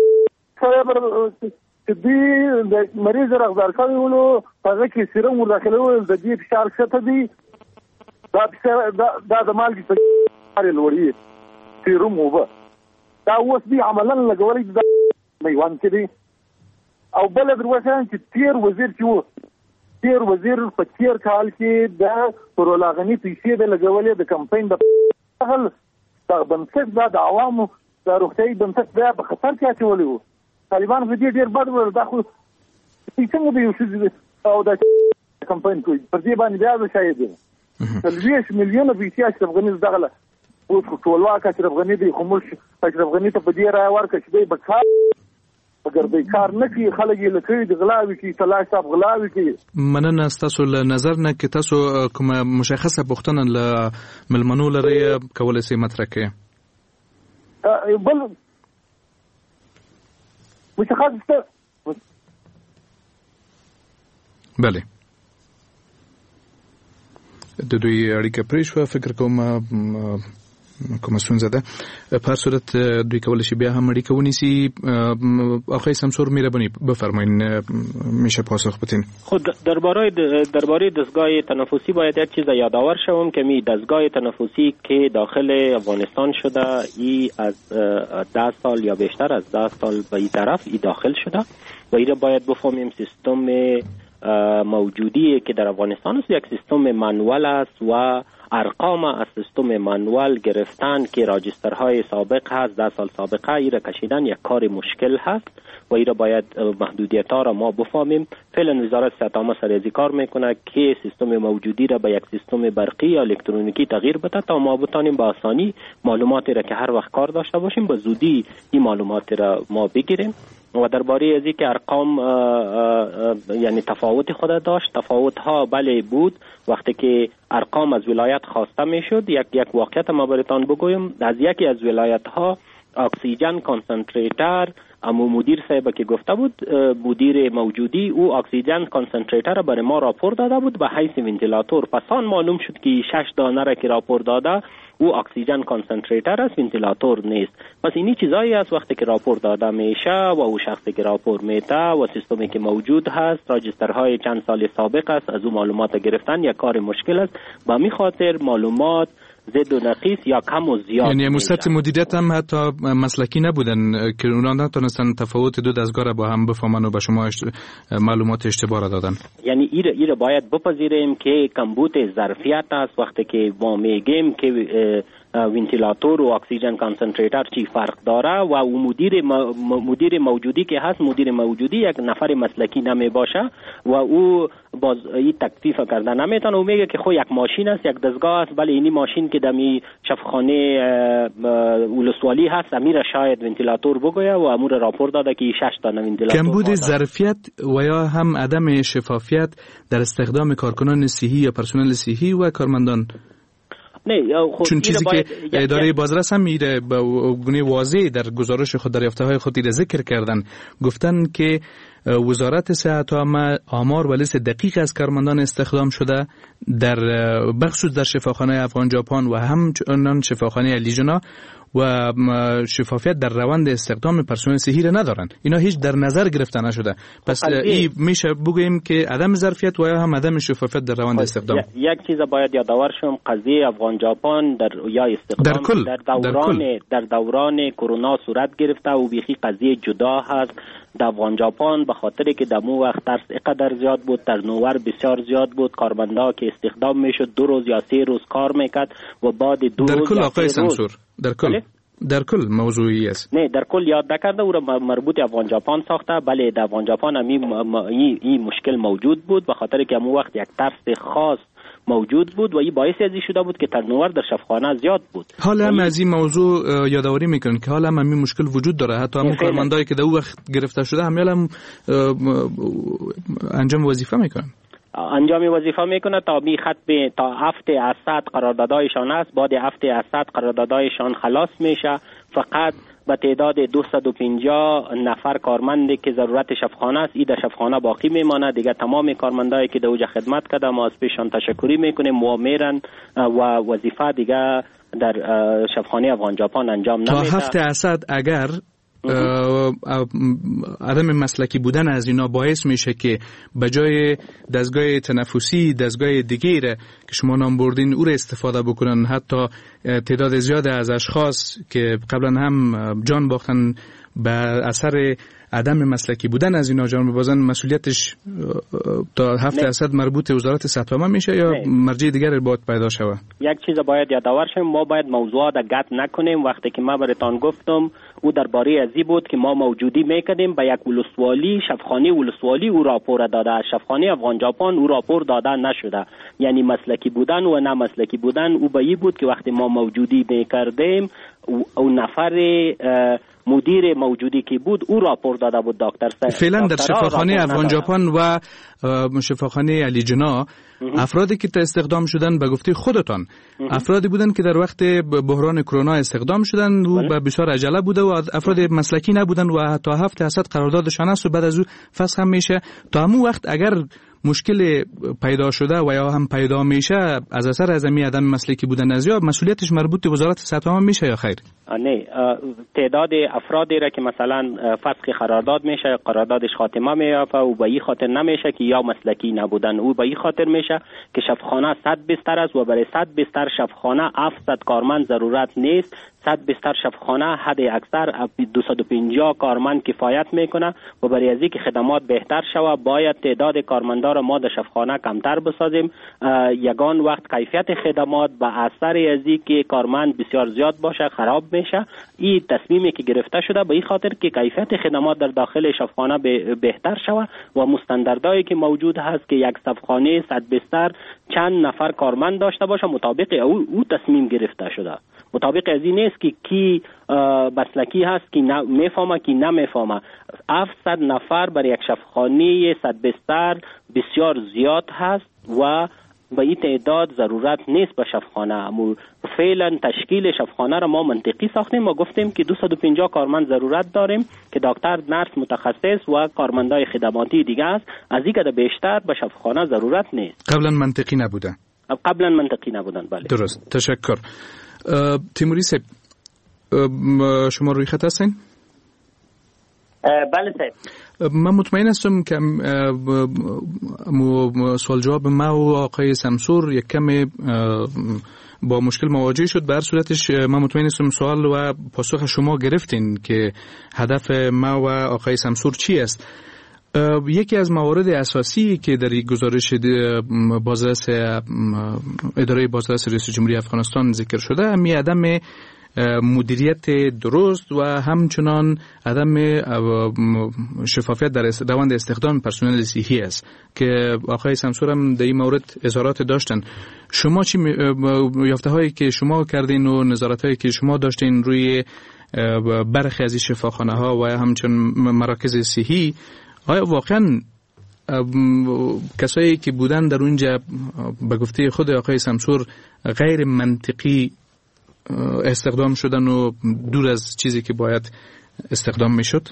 چې دی د مریض راغدار کوي ولو هغه کې سیروم ورکړل د دې فشار شته دی دا د مالګې په اړه لوري سیروم وبا دا اوس دی عملاً لګولې دا میوان کې دی. او بل دروازه چې تیر وزیر په تیر کال کې د پرولاغنی پیسې د لګولې د کمپاین د هغه د بنسټ د عوامو د روغتي بنسټ په خطر کې اچولې وو. طالبان په دې ډیر بد ور داخل څنګه به یو څه او د کمپاین کوي پر دې باندې بیا شاید 30 میلیونه پیسې اشرف غنی دغه اوس ټولواک اشرف غني دی خو موږ اشرف غني ته په دې رایه ورکړه چې دی به کار اگر دی کار نه کوي خلک یې لکه د غلاوي کوي تلاش صاحب غلاوي کوي. مننه ستاسو له نظر نه کې تاسو کومه مشخصه پوښتنه له ملمنو لري کولای شئ مطرح کړئ. بل مشخص بله د دوی اړیکه پرې شوه. فکر کوم کومه ستونزه ده. په هر صورت دوی کولی شي بیا هم اړیکه ونیسي. آقای سمسور مهربانی بفرمایین میشه پاسخ بدین. خود درباره دستگاه تنفسی باید یک چیز یادآور شوم که می دستگاه تنفسی که داخل افغانستان شده ای از 10 سال یا بیشتر از 10 سال به این طرف ای داخل شده و این را باید بفهمیم سیستم موجودی که در افغانستان است یک سیستم منوال است و ارقام از سیستم منوال گرفتن که راجسترهای سابق هست 10 سال سابقه ای را کشیدن یک کار مشکل هست و ای را باید محدودیت ها را ما بفهمیم. فعلا وزارت صحت عامه سر از کار میکنه که سیستم موجودی را به یک سیستم برقی یا الکترونیکی تغییر بده تا ما بتانیم با آسانی معلوماتی را که هر وقت کار داشته باشیم به زودی این معلومات را ما بگیریم. و درباره از اینکه ارقام یعنی تفاوت خود داشت، تفاوت ها بله بود. وقتی که ارقام از ولایت خواسته میشد، یک واقعیت ما براتون بگویم، از یکی از ولایت ها اکسیژن کانسنتریتر امو مدیر صاحب که گفته بود مدیر موجودی او اکسیژن کانسنتریتر را برای ما راپور داده بود به حیث ونتیلاتور. پس آن معلوم شد که 6 دانه را که راپور داده او اکسیژن کانسنتریتر است، ونتیلاتور نیست. پس اینی چیزایی است وقتی که راپور داده میشه و او شخصی که راپور میده و سیستمی که موجود هست راجسترهای چند سال سابق است از او معلومات گرفتن یک کار مشکل است. به می خاطر معلومات زد و نقیص یا کم و زیاد، یعنی مستعد مدیریت هم حتی مسلکی نبودن که اونا نتونستن تفاوت دو دستگاه را با هم بفهمن و به شما معلومات اشتباه را دادن. یعنی ایره باید بپذیریم که کمبود ظرفیت است. وقتی که ما میگیم که ونتیلاتور و اکسیژن کانسنتریتر چی فرق داره و او مدیر موجودی که هست، مدیر موجودی یک نفر مسلکی نمی باشه و او باز این تکلیف کرده نمیتونه. او میگه که خو یک ماشین است، یک دستگاه است، ولی اینی ماشین که دمی شفاخانه ولسوالی هست امیر شاید ونتیلاتور بگویه و امور راپور داده که 6 تا ونتیلاتور. کمبود ظرفیت و یا هم عدم شفافیت در استخدام کارکنان صحی یا پرسنل صحی و کارمندان. چون چیزی که اداره بازرس هم میره به گونه واضح در گزارش خود دریافته های خود ذکر کردن، گفتن که وزارت صحت عامه آمار و لیست دقیق از کارمندان استخدام شده در بخصوص در شفاخانه افغان ژاپن و همچنان شفاخانه لیژنا و شفافیت در روند استخدام پرسنل صحی را ندارن. اینا هیچ در نظر گرفته نشده. پس این میشه بگوییم که عدم ظرفیت و یا هم عدم شفافیت در روند استخدام. یک چیز باید یادآور شم، قضیه افغان ژاپن در یا استخدام در دوران کرونا صورت گرفته و بیخی قضیه جدا هست. در افغان ژاپن به خاطر که دمو وقت ترس اینقدر زیاد بود، ترنوور بسیار زیاد بود، کارمندا که استخدام میشد 2 روز یا 3 روز کار میکرد و بعد 2 روز در کل آقای سمسور در کل موضوعی است. نه در کل یاد نکرده او را مربوط افغان ژاپن ساخته. بله در افغان ژاپن هم این مشکل موجود بود به خاطر که امو وقت یک ترس خاص موجود بود و این باعث ازی شده بود که ترنوور در شفاخانه زیاد بود. حالا هم از این موضوع یادآوری میکنن که حالا هم این مشکل وجود داره. حتی همون کارمندایی که در اون وقت گرفته شده هم انجام وظیفه میکنن. انجام وظیفه میکنه تا می خط تا هفته از 100 قراردادایشان است. بعد هفته از 100 قراردادایشان خلاص میشه. فقط به تعداد 250 نفر کارمندی که ضرورت شفاخانه است این در شفاخانه باقی میمانه. دیگه تمام کارمندایی که در اوج خدمت کرده ما از پیشان تشکری میکنیم و میرن و وظیفه دیگه در شفاخانه افغان ژاپن انجام نمیده. تا هفته از 100 اگر عدم مسلکی بودن از اینا باعث میشه که به جای دستگاه تنفسی دستگاه دیگه را که شما نام بردین او را استفاده بکنن. حتی تعداد زیاد از اشخاص که قبلا هم جان باختن به اثر عدم مسلکی بودن از اینا جان ببازن، مسئولیتش تا 7% مربوط وزارت صحت عامه میشه یا مرجع دیگر باید پیدا شود؟ یک چیز باید یادآور شیم، ما باید موضوعات گت نکنیم. وقتی که ما براتون گفتم او درباره ازی بود که ما موجودی میکردیم به یک ولسوالی، شفاخانه ولسوالی او راپور داده، شفاخانه افغان ژاپن او راپور داده نشده. یعنی مسلکی بودن و نه مسلکی بودن او به این بود که وقتی ما موجودی میکردیم او نفر مدیر موجودی که بود او راپور داده بود دکتر. فعلا در شفاخانه افغان ژاپن و شفاخانه علی جنا افرادی که استخدام شدن به گفته خودتان افرادی بودن که در وقت بحران کرونا استخدام شدن و به بسیار عجله بوده و افراد مسلکی نبودن و تا 7% قراردادشان است و بعد از او فسخ هم میشه. تا همون وقت اگر مشکل پیدا شده و یا هم پیدا میشه از اثر عدم مسلکی بودن از یا مسئولیتش مربوط به وزارت صحت عامه میشه یا خیر؟ نه، تعداد افرادی را که مثلا فسخ قرارداد میشه، قراردادش خاتمه میافته و به این خاطر نمیشه که یا مسلکی نبودن، او به این خاطر میشه که شفاخانه 100 بستر است و برای 100 بستر شفاخانه 700 کارمند ضرورت نیست. 100 بستر شفاخانه حد اکثر 250 کارمند کفایت میکنه و برای از اینکه خدمات بهتر شوه باید تعداد کارمندان را ما در شفاخانه کمتر بسازیم. یگان وقت کیفیت خدمات به اثر از اینکه کارمند بسیار زیاد باشه خراب میشه. این تصمیمی که گرفته شده به این خاطر که کیفیت خدمات در داخل شفاخانه بهتر شوه و مستندردایی که موجود هست که یک شفاخانه 100 بستر چند نفر کارمند داشته باشه مطابق او تصمیم گرفته شده. مطابق از این نیست که کی مسلکی هست کی میفهمه کی نمیفهمه. 700 نفر برای یک شفاخانه 100 بستر بسیار زیاد هست و به این تعداد ضرورت نیست به شفاخانه. فعلا تشکیل شفاخانه را ما منطقی ساختیم و گفتیم که 250 کارمند ضرورت داریم که دکتر، نرس متخصص و کارمندای خدماتی دیگه است. از این که بیشتر به شفاخانه ضرورت نیست. قبلا منطقی نبوده. قبلا منطقی نبودن. بله درست. تشکر. تیموری صاحب شما روی خط هستین؟ بله صاحب. من مطمئن هستم که سوال جواب ما و آقای سمسور یک کم با مشکل مواجه شد. به هر صورتش من مطمئن هستم سوال و پاسخ شما گرفتین که هدف ما و آقای سمسور چی است. یکی از موارد اساسی که در گزارش بازرس اداره بازرس رئیس جمهوری افغانستان ذکر شده همین عدم مدیریت درست و همچنان عدم شفافیت در روند استخدام پرسنل صحی است که آقای سمسور هم در این مورد اظهارات داشتن. شما چی یافته هایی که شما کردین و نظارت هایی که شما داشتین روی برخی از این شفاخانه ها و همچنان مراکز صحی، آیا واقعا کسایی که بودن در اونجا به گفته خود آقای سمسور غیر منطقی استخدام شدن و دور از چیزی که باید استخدام میشد؟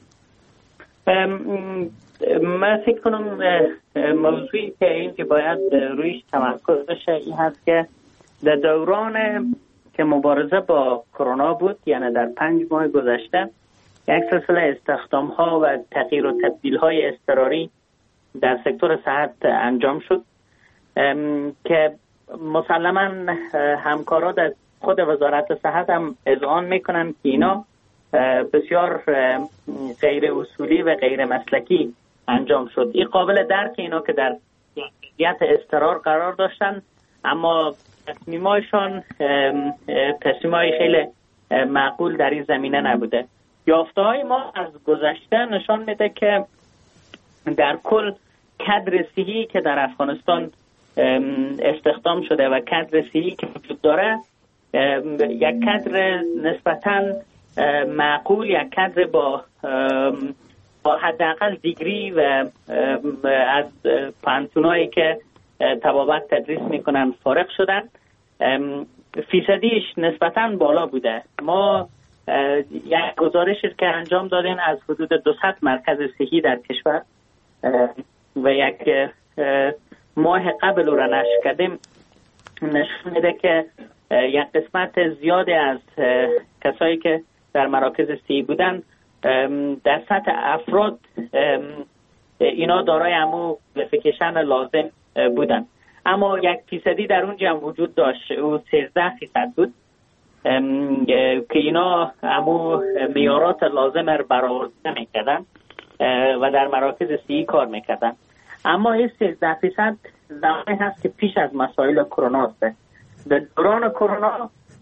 من فکر کنم موضوعی که اینکه باید رویش تمرکز بشه این هست که در دوران که مبارزه با کرونا بود، یعنی در 5 ماه گذشته، یک سلسله استخدام ها و تغییر و تبدیل های اضطراری در سکتور صحت انجام شد که مسلما همکارا در خود وزارت صحت هم اذعان میکنن که اینا بسیار غیر اصولی و غیر مسلکی انجام شد. این قابل درک اینا که در وضعیت اضطرار قرار داشتن، اما تصمیمایشان تصمیمای خیلی معقول در این زمینه نبوده. یافته‌های ما از گذشته نشان میده که در کل کادر صحی که در افغانستان استخدام شده و کادر صحی که وجود داره یک کادر نسبتاً معقول، یک کادر با حداقل دیگری و از پانتونایی که طبابت تدریس میکنن فارغ شدن، فیصدیش نسبتاً بالا بوده. ما یک گزارشی که انجام دادین از حدود 200 مرکز صحی در کشور و یک ماه قبل رو نشر کردیم، نشون میده که یک قسمت زیادی از کسایی که در مراکز صحی بودن در سطح افراد اینا دارای همو کوالیفیکیشن لازم بودن، اما 1% در اونجا هم وجود داشت، او 13% بود که اینا همو معیارات لازم رو برآورده نمی‌کردن و در مراکز صحی کار میکردن. اما این 13% زمانی هست که پیش از مسائل کرونا است. در دوران کرونا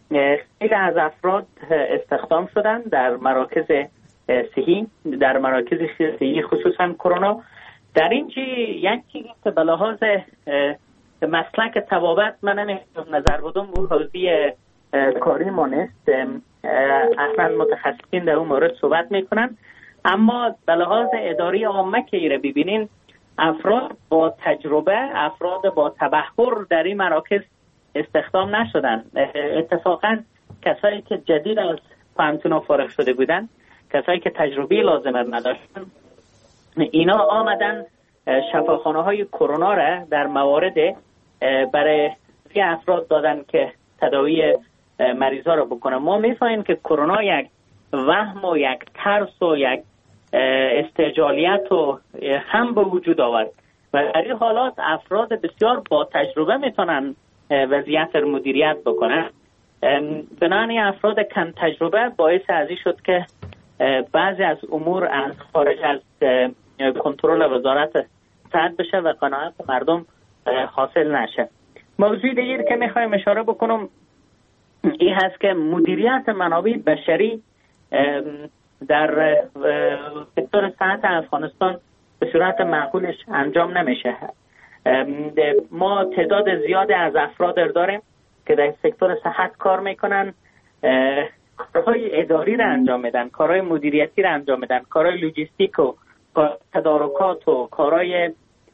خیلی از افراد استخدام شدن در مراکز صحی، در مراکز صحی خصوصا کرونا. در این یک چیزی که به لحاظ مسلک طبابت من نمیتونم نظر بدم او حوزه کاری ما نیست، اصلا متخصصین در اون مورد صحبت میکنن، اما به لحاظ اداری عامه که ایره ببینین افراد با تجربه، افراد با تبحر در این مراکز استخدام نشدن. اتفاقا کسایی که جدید از پانتونا فارغ شده بودن، کسایی که تجربه لازمه نداشتن، اینا آمدن شفاخانه های کرونا را در موارد برای افراد دادن که تداوی مریضا را بکنن. ما میفهمیم که کرونا یک وهم و یک ترس و یک استعجالیت و هم به وجود آورد و در این حالات افراد بسیار با تجربه میتونن وضعیت را مدیریت بکنن. بنابراین افراد کم تجربه باعث ازی شد که بعضی از امور از خارج از کنترل وزارت صحت بشه و قناعت مردم حاصل نشه. موضوع دیگه که میخوایم اشاره بکنم این هست که مدیریت منابع بشری در سکتور صحت افغانستان به صورت معقولش انجام نمیشه. ما تعداد زیادی از افراد داریم که در سکتور صحت کار میکنن، کارهای اداری را انجام میدن، کارهای مدیریتی را انجام میدن، کارهای لوجستیک و تدارکات و کارهای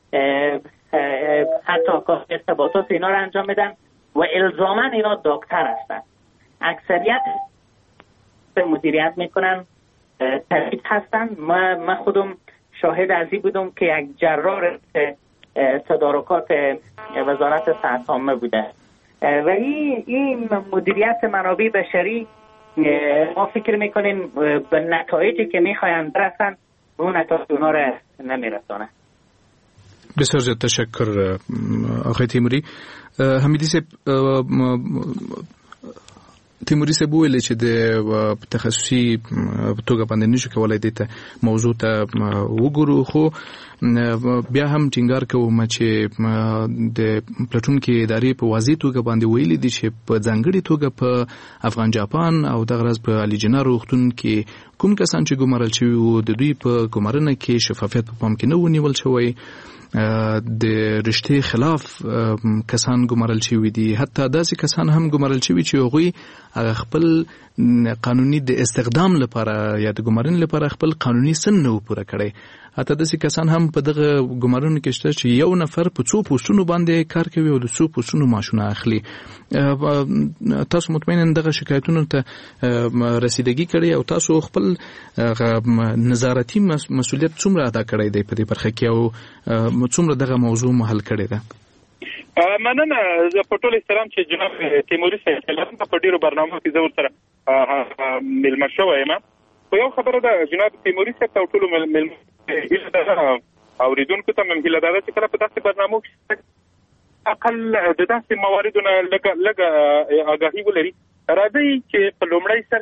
حتی ارتباطات اینا را انجام میدن و الزاما اینا دکتر هستن. اکثریت مدیریت میکنن طبیب هستن. من خودم شاهد از این بودم که یک جراح تدارکات وزارت صحت عامه بوده و این مدیریت منابع بشری ما فکر میکنیم به نتایجی که میخواین برسن به اون نتایج اونا را نمیرسانه. بسیار زیاد تشکر آقای تیموری. حمیدی تیموری صاحب ویل چې د تخصصي توګه باندې نشو کولای د موضوع ته وګورو، خو بیا هم ټینګار کوم چې د پلاتون کې ادارې په واضح توګه باندې ویلي دي چې په ځانګړي توګه په افغان جاپان او دغه راز په علي جناه روغتون کې کوم کسان چې ګمارل شوي وو د دوی په ګمارنه کې شفافیت په پام کې نه ونیول شوی، د رشتې خلاف کسان ګمارل شوي دي، حتی داسې کسان هم ګمارل شوي چې هغوی خپل قانوني د استخدام لپاره یا د ګمارنې لپاره خپل قانوني سن نه پوره کړی. حتی داسې کسان هم په دغه ګمارنو کې شته چې یو نفر په څو پوسټونو باندې کار کوي او د څو پوسټونو معاشونه اخلي. تاسو مطمئنا دغه شکایتونو ته رسیدګي کړی او تاسو خپل نظارتي مسؤلیت څومره ادا کړی دی په دې برخه کې او څومره دغه موضوع حل کړی ده؟ مننه. زه په ټول احترام چې جناب تیموري صاحب په ډیرو برنامو کې زه ورسره ملمه شوی یم، خو یو خبره ده جناب تیموري صاحب ته ټولو ملمه اوریدونکو ته مې هیله ده چې کله په داسې برنامو کې اقل د داسې مواردو نه لږ آګاهي ولري. راځئ چې په لومړی سر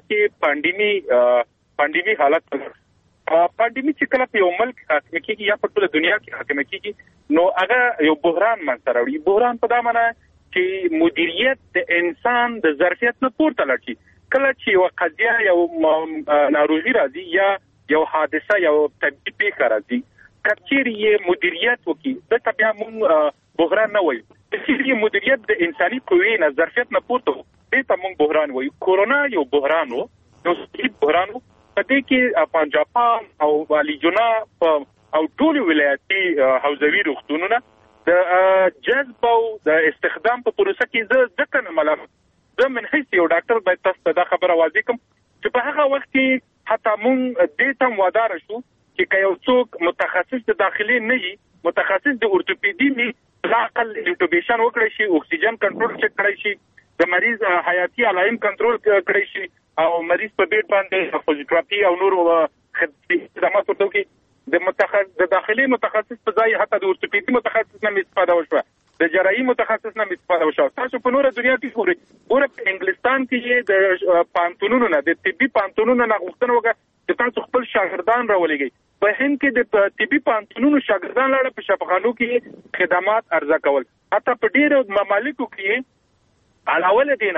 کې پاندیمي حالت پاندیمي چې کله په یو ملک حاکمه کېږي یا په ټوله دنیا کې حاکمه کېږي نو هغه یو بحران منځته راوړي. بحران په دا معنی چې مدیریت د انسان د ظرفیت نه پورته لاړ شي. کله چې یو قضیه یو ناروغي راځي یا یو حادثه یو طبیعي پیښه راځي، که چیرې یې مدیریت وکړي دلته بیا موږ بحران نه وایو. که چیرې مدیریت د انساني قوې نه ظرفیت نه پورته و دې ته موږ بحران وایو. کورونا یو بحران و، یو صحي بحران و. په دې کې افغان جاپان او علي جناه او ټول ولایتي حوزوي روغتونونه د جذب او د استخدام په پروسه کې زه ځکه نه ملامت زه من حیث یو ډاکټر باید تاسو ته دا خبره واضح کړم چې په هغه وخت کې حتی موږ دې ته وادار شو چې که یو څوک متخصص د داخلي نه وي، متخصص د اورتوپیدي نه لاقل انټوبیشن وکړي شي، اکسیجن کنټرول چک کړی شي، د مریض حیاتي علائم کنټرول کړی شي او مریض په بیډ باندې فزیوتراپي او نور خدمات ورته کوي. د داخلي متخصص په ځای حتی د اورتوپیدي متخصص نه استفاده وشوه، د جراحي متخصص نه استفاده وشوه. تاسو په نور دنیا کې ګورئ په انګلستان کې د پانتونونو نه د طبي پانتونونو نه غوښتنه وکړه چې تاسو خپل شاګردان راولېږئ. په هند کې د طبي پانتونونو شاګردان لاړه په شفاخانو کې خدمات عرضه کول. حتی په ډېرو ممالکو کې علاوه له دې نه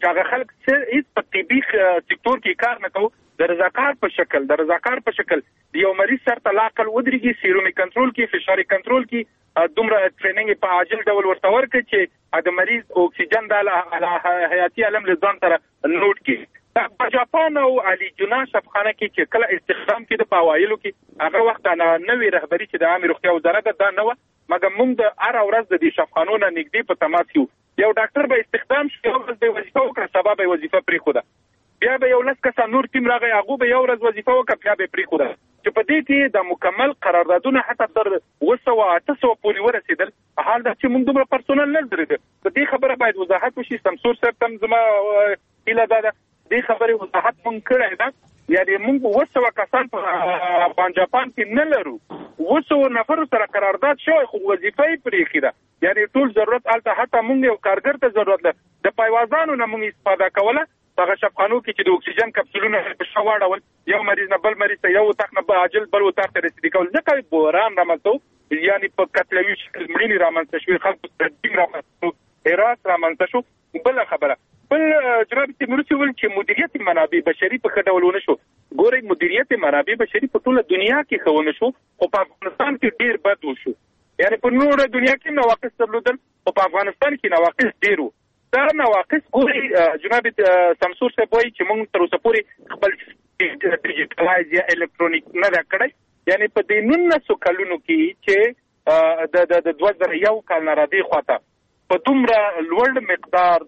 چې هغه خلک هیڅ په طبي سکتور کې کار نه کوي، د رضاکار په شکل یو مریض سره تلاقل ودرېږي، سیرومي کنټرول کې، فشاري کنټرول کې دومره ټریننګ په عاجل ډول ورته ورکړي چې د مریض اکسیجن د حیاتي علم له ځان سره نوٹ کړي. په جاپان او علي جنا شفخانه کې چې کله استخدام کېده په اوایلو کې هغه وخت نوې رهبری چې د عامه روغتیا وزارت دا نه و، مګر موږ د هر ورځ د دې شفخانو نه نږدې په تماس یو. یو ډاکټر به استخدام شي، یو ورځ به وظیفه وکړه، سبا به وظیفه پرېښوده، بیا به یو لس کسه نور ټیم راغی، هغه به یو ورځ وظیفه وکړه، بیا به پرېښوده، چې په دې کې د مکمل قراردادونه حتی تر 200 پورې ورسېدل. حال دا چې موږ دومره پرسونل نه درلود. په دې خبره باید وضاحت وشي. سمسور صاحب تم زما هیله ده دې خبرې وضاحت موږ کړی ده، یعنې موږ 200 کسان په جاپان کې نه لرو، 200 نفرو سره قرارداد شوی خو وظیفه یې پرېښې ده. یعنې ټول ضرورت هلته حتی موږ یو کارګر ته ضرورت ده، د پایوازانو نه موږ استفاده کوله. هغه شفخانو کې چې د اکسیجن کپسولونه په شا واړول، یو مریض نه بل مریض ته، یو اتاق نه به عاجل بل اتاق ته رسېدي کول، ځکه بحران رامنځته، یعنې په قتلوي شکل مړینې رامنځته شوې، خلکو ته ډینګ رامنځته شو، هراس رامنځته شو. بله خبره جناب تیموري ویل چې مدیریت منابع بشري په ښه ډول ونه شو. ګورئ، مدیریت منابع بشري په ټوله دنیا کې ښه ونه شو، خو په افغانستان کې ډېر بد وشو. یعنې په نوره دنیا کې نواقص درلودل، خو په افغانستان کې نواقص ډېر وو. دا نواقص ګورئ جناب سمسور صاحب وایي چې موږ تر اوسه پورې خپل ډیجیټلایز یا الکترونیک نه ده کړی. یعنې په دې 1900 کلونو کې چې د 2001 کال نه را دې خواته په دومره لوړ مقدار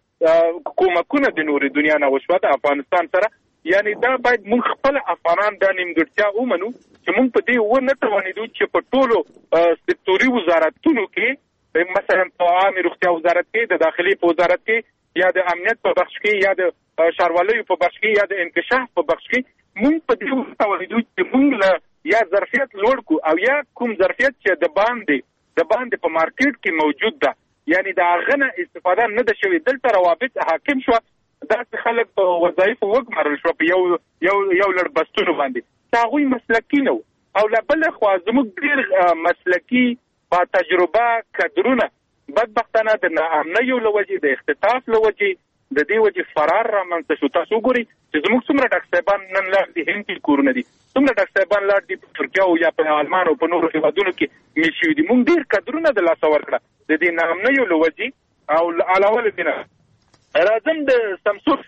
کومکونه د نورې دنیا نه وشوه د افغانستان سره. یعنې دا باید موږ خپل افغانان دا نیمګړتیا ومنو چې موږ په دې ونه توانېدو چې په ټولو سکتوري وزارتونو کې، مثلا په عامه روغتیا وزارت کې، د داخلي په وزارت کې، یا د امنیت په بخش کې، یا د ښاروالۍ په بخش کې، یا د انکشاف په بخش کې، موږ په دې ونه توانېدو چې موږ له یا ظرفیت لوړ کړو، او یا کوم ظرفیت چې د باندې په مارکیټ کې موجود ده، یعنې د هغه نه استفاده نه ده شوې. دلته روابط حاکم شوه، داسې خلک په وظایفو وګمارل شوه په یو لړ بستونو باندې چې هغوی مسلکي نه وو. او له بله خوا زموږ ډېر مسلکي با تجربه کدرونه بدبختانه د ناامنیو له وجې، د اختطاف له وجې، د دې وجې فرار رامنځته شو. تاسو وګورئ چې زموږ څومره ډاکټر صاحبان نن لاړ دي، هند کې کورونه دي، څومره ډاکټر صاحبان لاړ دي په ترکیه او یا په آلمان او په نورو هېوادونو کې میل شوي دي. موږ ډېر کدرونه د لاسه ورکړه د دې ناامنیو له وجې. او علاوه له دې نه راځم د سمسور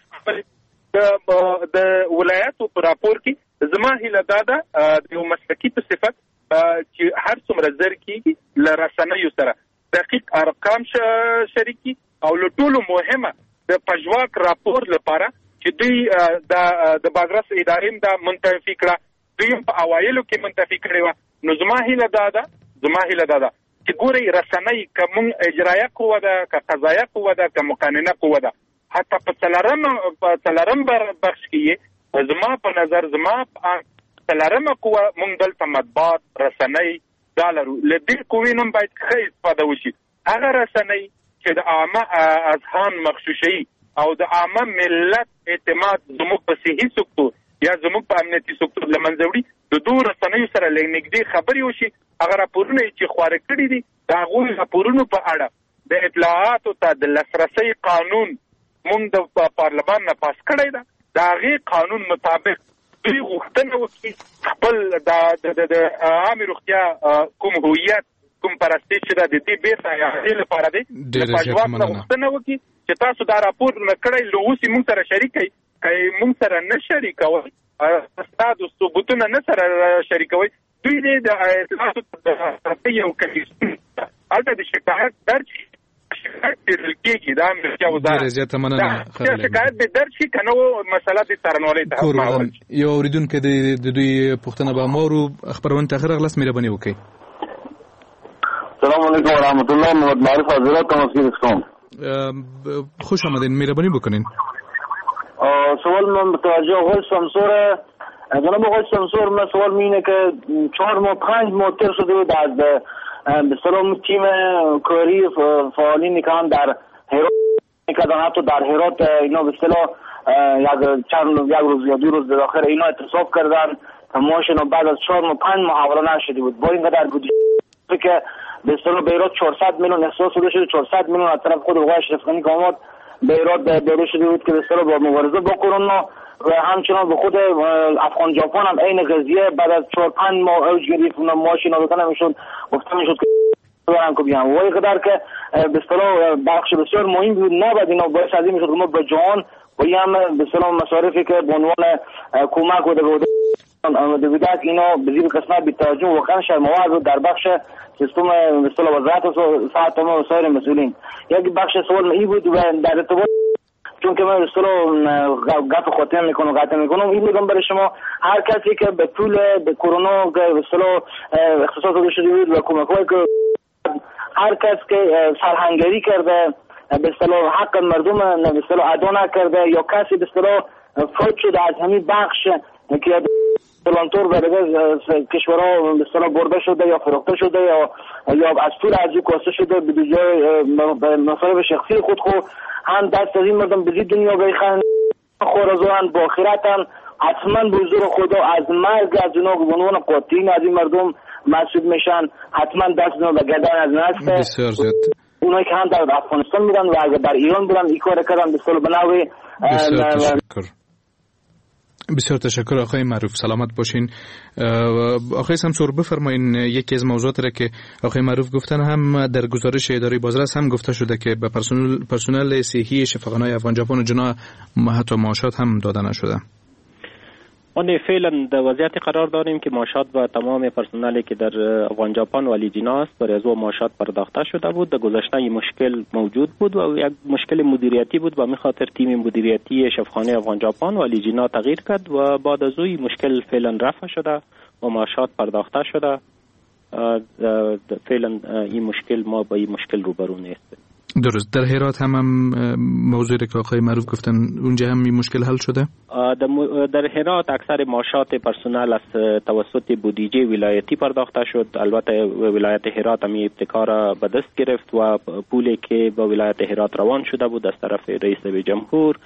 د ولایاتو په راپور کې زما هیله دا ده د یو مسلکي په صفت چې هر څومره زر کېږي له رسنیو سره دقیق ارقام شریکي، او له ټولو مهمه د پژواک راپور لپاره چې دوی د بازرس ادارې دا منتفي کړه، دوی په اوایلو کې منتفي کړې وه. نو زما هیله دا ده چې ګورئ رسنۍ که مونږ اجرایه قوه ده، که قضایه قوه ده، که مقننه قوه ده، حتی په څلرم بخش کې زما په نظر، زما څلرمه قوه مونږ دلته مطبوعات رسنۍ دا لرو. له دې قوې نه باید ښه استفاده وشي. هغه رسنۍ چې د عامه اذهان مغشوشوي او د عامه ملت اعتماد زموږ په صحي سکتور یا زموږ په امنیتي سکتور له منځه وړي، د دوو رسنیو سره لږ نږدې خبرې وشي. هغه راپورونه چې خواره کړي دي، د هغوی راپورونو په اړه د اطلاعاتو ته د لاسرسۍ قانون مونږ د پارلمان نه پاس کړی ده. د هغې قانون مطابق دوی غوښتنه وکړي خپل د عامه روغتیا کوم هویت، کوم پرستش چې د دې بیرته اعادې لپاره دی، د پژواک نه غوښتنه وکړي چې تاسو دا راپور نه کړی، له اوس موږ سره شریک کړئ. که موږ سره نه شریکوئ، ستاسو ثبوتونه نه سره شریکوئ، دوی دې د اطلاعاتو د یو کمیسیون هلته د شکایت درج کېږي. دا امریکا وزارت شکایت دې درج شي، که نه مسله دې څارنوالۍ ته حتما. یو اورېدونکی د دوی پوښتنه به مورو خپرونې ته ښه راغلاست، مهرباني وکړئ. السلام علیکم و رحمت الله. محمد معروف حضرت تماسین خوش آمدین، مهربانی بکنین. سوال من متوجه آقای سمسور. جناب آقای سمسور، من سوال اینه که 4 ماه 5 ماه تر شده بود از به سلام تیم کاری فعالین که هم در هرات کردن، حتی در هرات اینا به اصطلاح یک روز یا 2 روز در آخر اینا اعتصاب کردن، ماشین بعد از 4 ماه 5 ماه حواله نشده بود. با اینقدر بودجه که به اصطلاح به ایراد 400 میلیون احساس شده، 400 میلیون از طرف خود آقای اشرف غنی که آمد به ایراد بیرون شده بود که بسیار با مبارزه با کرونا و همچنان به خود افغان ژاپن هم عین قضیه بعد از 4-5 ماه اوج گرفت ماشین نابکن میشد گفته میشد که دارن که بیان و اینقدر که به اصطلاح بخش بسیار مهم بود نباید اینا باعث از این میشد که ما به جهان و این هم به اصطلاح مصارفی که به عنوان کمک و دویده که اینا به زیر قسمت بی‌توجه واقعا شرم‌آور در بخش سیستم به اصطلاح وزارت صحت و سایر مسئولین. یک بخش سوال این بود و در ارتباط چون که من به اصطلاح گپ خاطر میکنم این میگم برای شما هر کسی که به طول به کرونا به اصطلاح اختصاص داشته بود و کمک‌هایی که هر کس که سرهنگری کرده به اصطلاح حق مردم به اصطلاح ادا نکرده یا کسی به اصطلاح فوت شده از همین بخش که فلانطور به کشورها به اصطلاح برده شده یا فروخته شده یا از طول ارزی کاسته شده به جای مصارف شخصی خود هم دست از این مردم به دنیا بخن خورزوان با آخرتن حتما به حضور خدا از مرگ از اونا به عنوان قاتلین از این مردم محسوب میشن حتما دست اونا به گردن از نسته بسیار زیاد اونایی که هم در افغانستان بودن و اگر در ایران بودن این کار کردن به اصطلاح به نوع بسیار تشکر آقای معروف سلامت باشین. آقای سمسور بفرمایین یکی از موضوعات را که آقای معروف گفتن هم در گزارش اداره بازرس هم گفته شده که به پرسنل صحی شفاخانه‌های افغان ژاپن و جنا حتی معاشات هم داده نشده. آن فعلا در وضعیت قرار داریم که معاشات به تمام پرسنلی که در افغان ژاپن و لیجینا است برای از او معاشات پرداخته شده بود. در گذشته این مشکل موجود بود و یک مشکل مدیریتی بود و به خاطر تیم مدیریتی شفاخانه افغان ژاپن و لیجینا تغییر کرد و بعد از او مشکل فعلا رفع شده و معاشات پرداخته شده. فعلا این مشکل ما با این مشکل روبرو نیستیم. درست. در هرات هم موضوعی که آقای معروف گفتن اونجا هم این مشکل حل شده؟ در هرات اکثر معاشات پرسنل از توسط بودجه ولایتی پرداخته شد. البته ولایت هرات هم ابتکار به دست گرفت و پولی که با ولایت هرات روان شده بود از طرف رئیس جمهور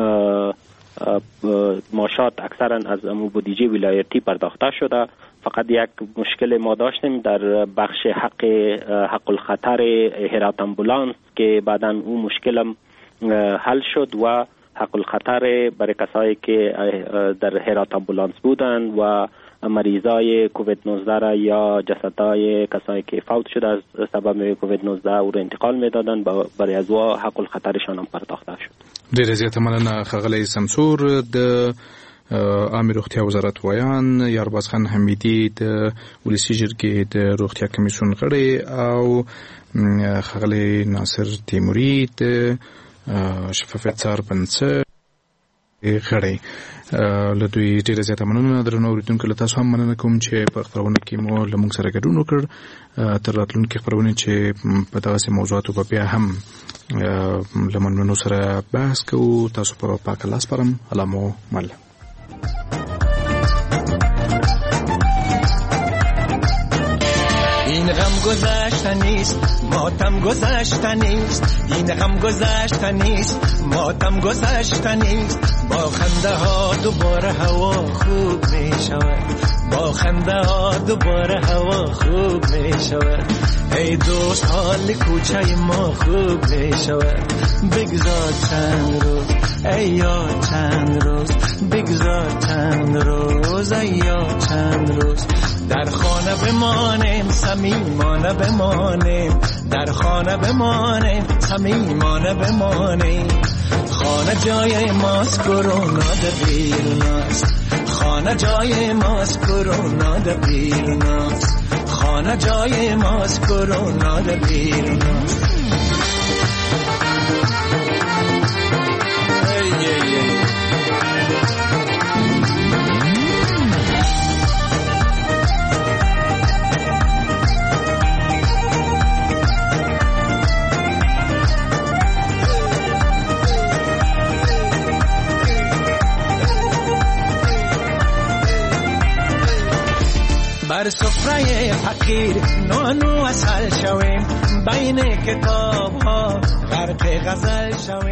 معاشات اکثرا از بودجه ولایتی پرداخته شده. فقط یک مشکل ما داشتیم در بخش حق الخطر هرات امبولانس که بعداً اون مشکلم حل شد و حق الخطر برای کسایی که در هرات امبولانس بودن و مریضای کووید 19 را یا جسدای کسایی که فوت شده از سبب کووید 19 او را انتقال میدادن برای از وا حق الخطرشان هم پرداخته شد. ډیر زیاته مننه ښاغلی سمسور د عامه روغتیا وزارت ویان یارباز خان حمیدي د ولسی جرګې د روغتیا کمیسیون غړی او ښاغلی ناصر تیموري د شفافیت څارنځ غړی. له دوی ډیره زیاته مننه. درنو اوریدونکو له تاسو هم مننه کوم چې په خبرونه کې مو له موږ سره ګډون وکړ. تر راتلونکي خبرونه چې په دغسې موضوعاتو به بیا هم له مننو سره بحث کوو. تاسو په پاک الله سپارم. الله مو مل. این غم گذشته نیست ماتم گذشته نیست. این غم گذشته نیست ماتم گذشته نیست. با خنده ها دوباره هوا خوب می شود. با خنده ها دوباره هوا خوب می شود. ای دوست حال کوچه ما خوب می شود. بگذار چند روز ای یار چند روز. بگذار چند روز ای یار چند روز. در خانه بمانیم صمیمانه بمانیم. در خانه بمانیم صمیمانه بمانیم. خانه جای ماست کرونا در بیروناست. خانه جای ماست کرونا در بیروناست. خانه جای ماست کرونا در بیروناست. بر سفره فقیر نانو اصل شویم. بین کتاب ها غرق غزل شویم.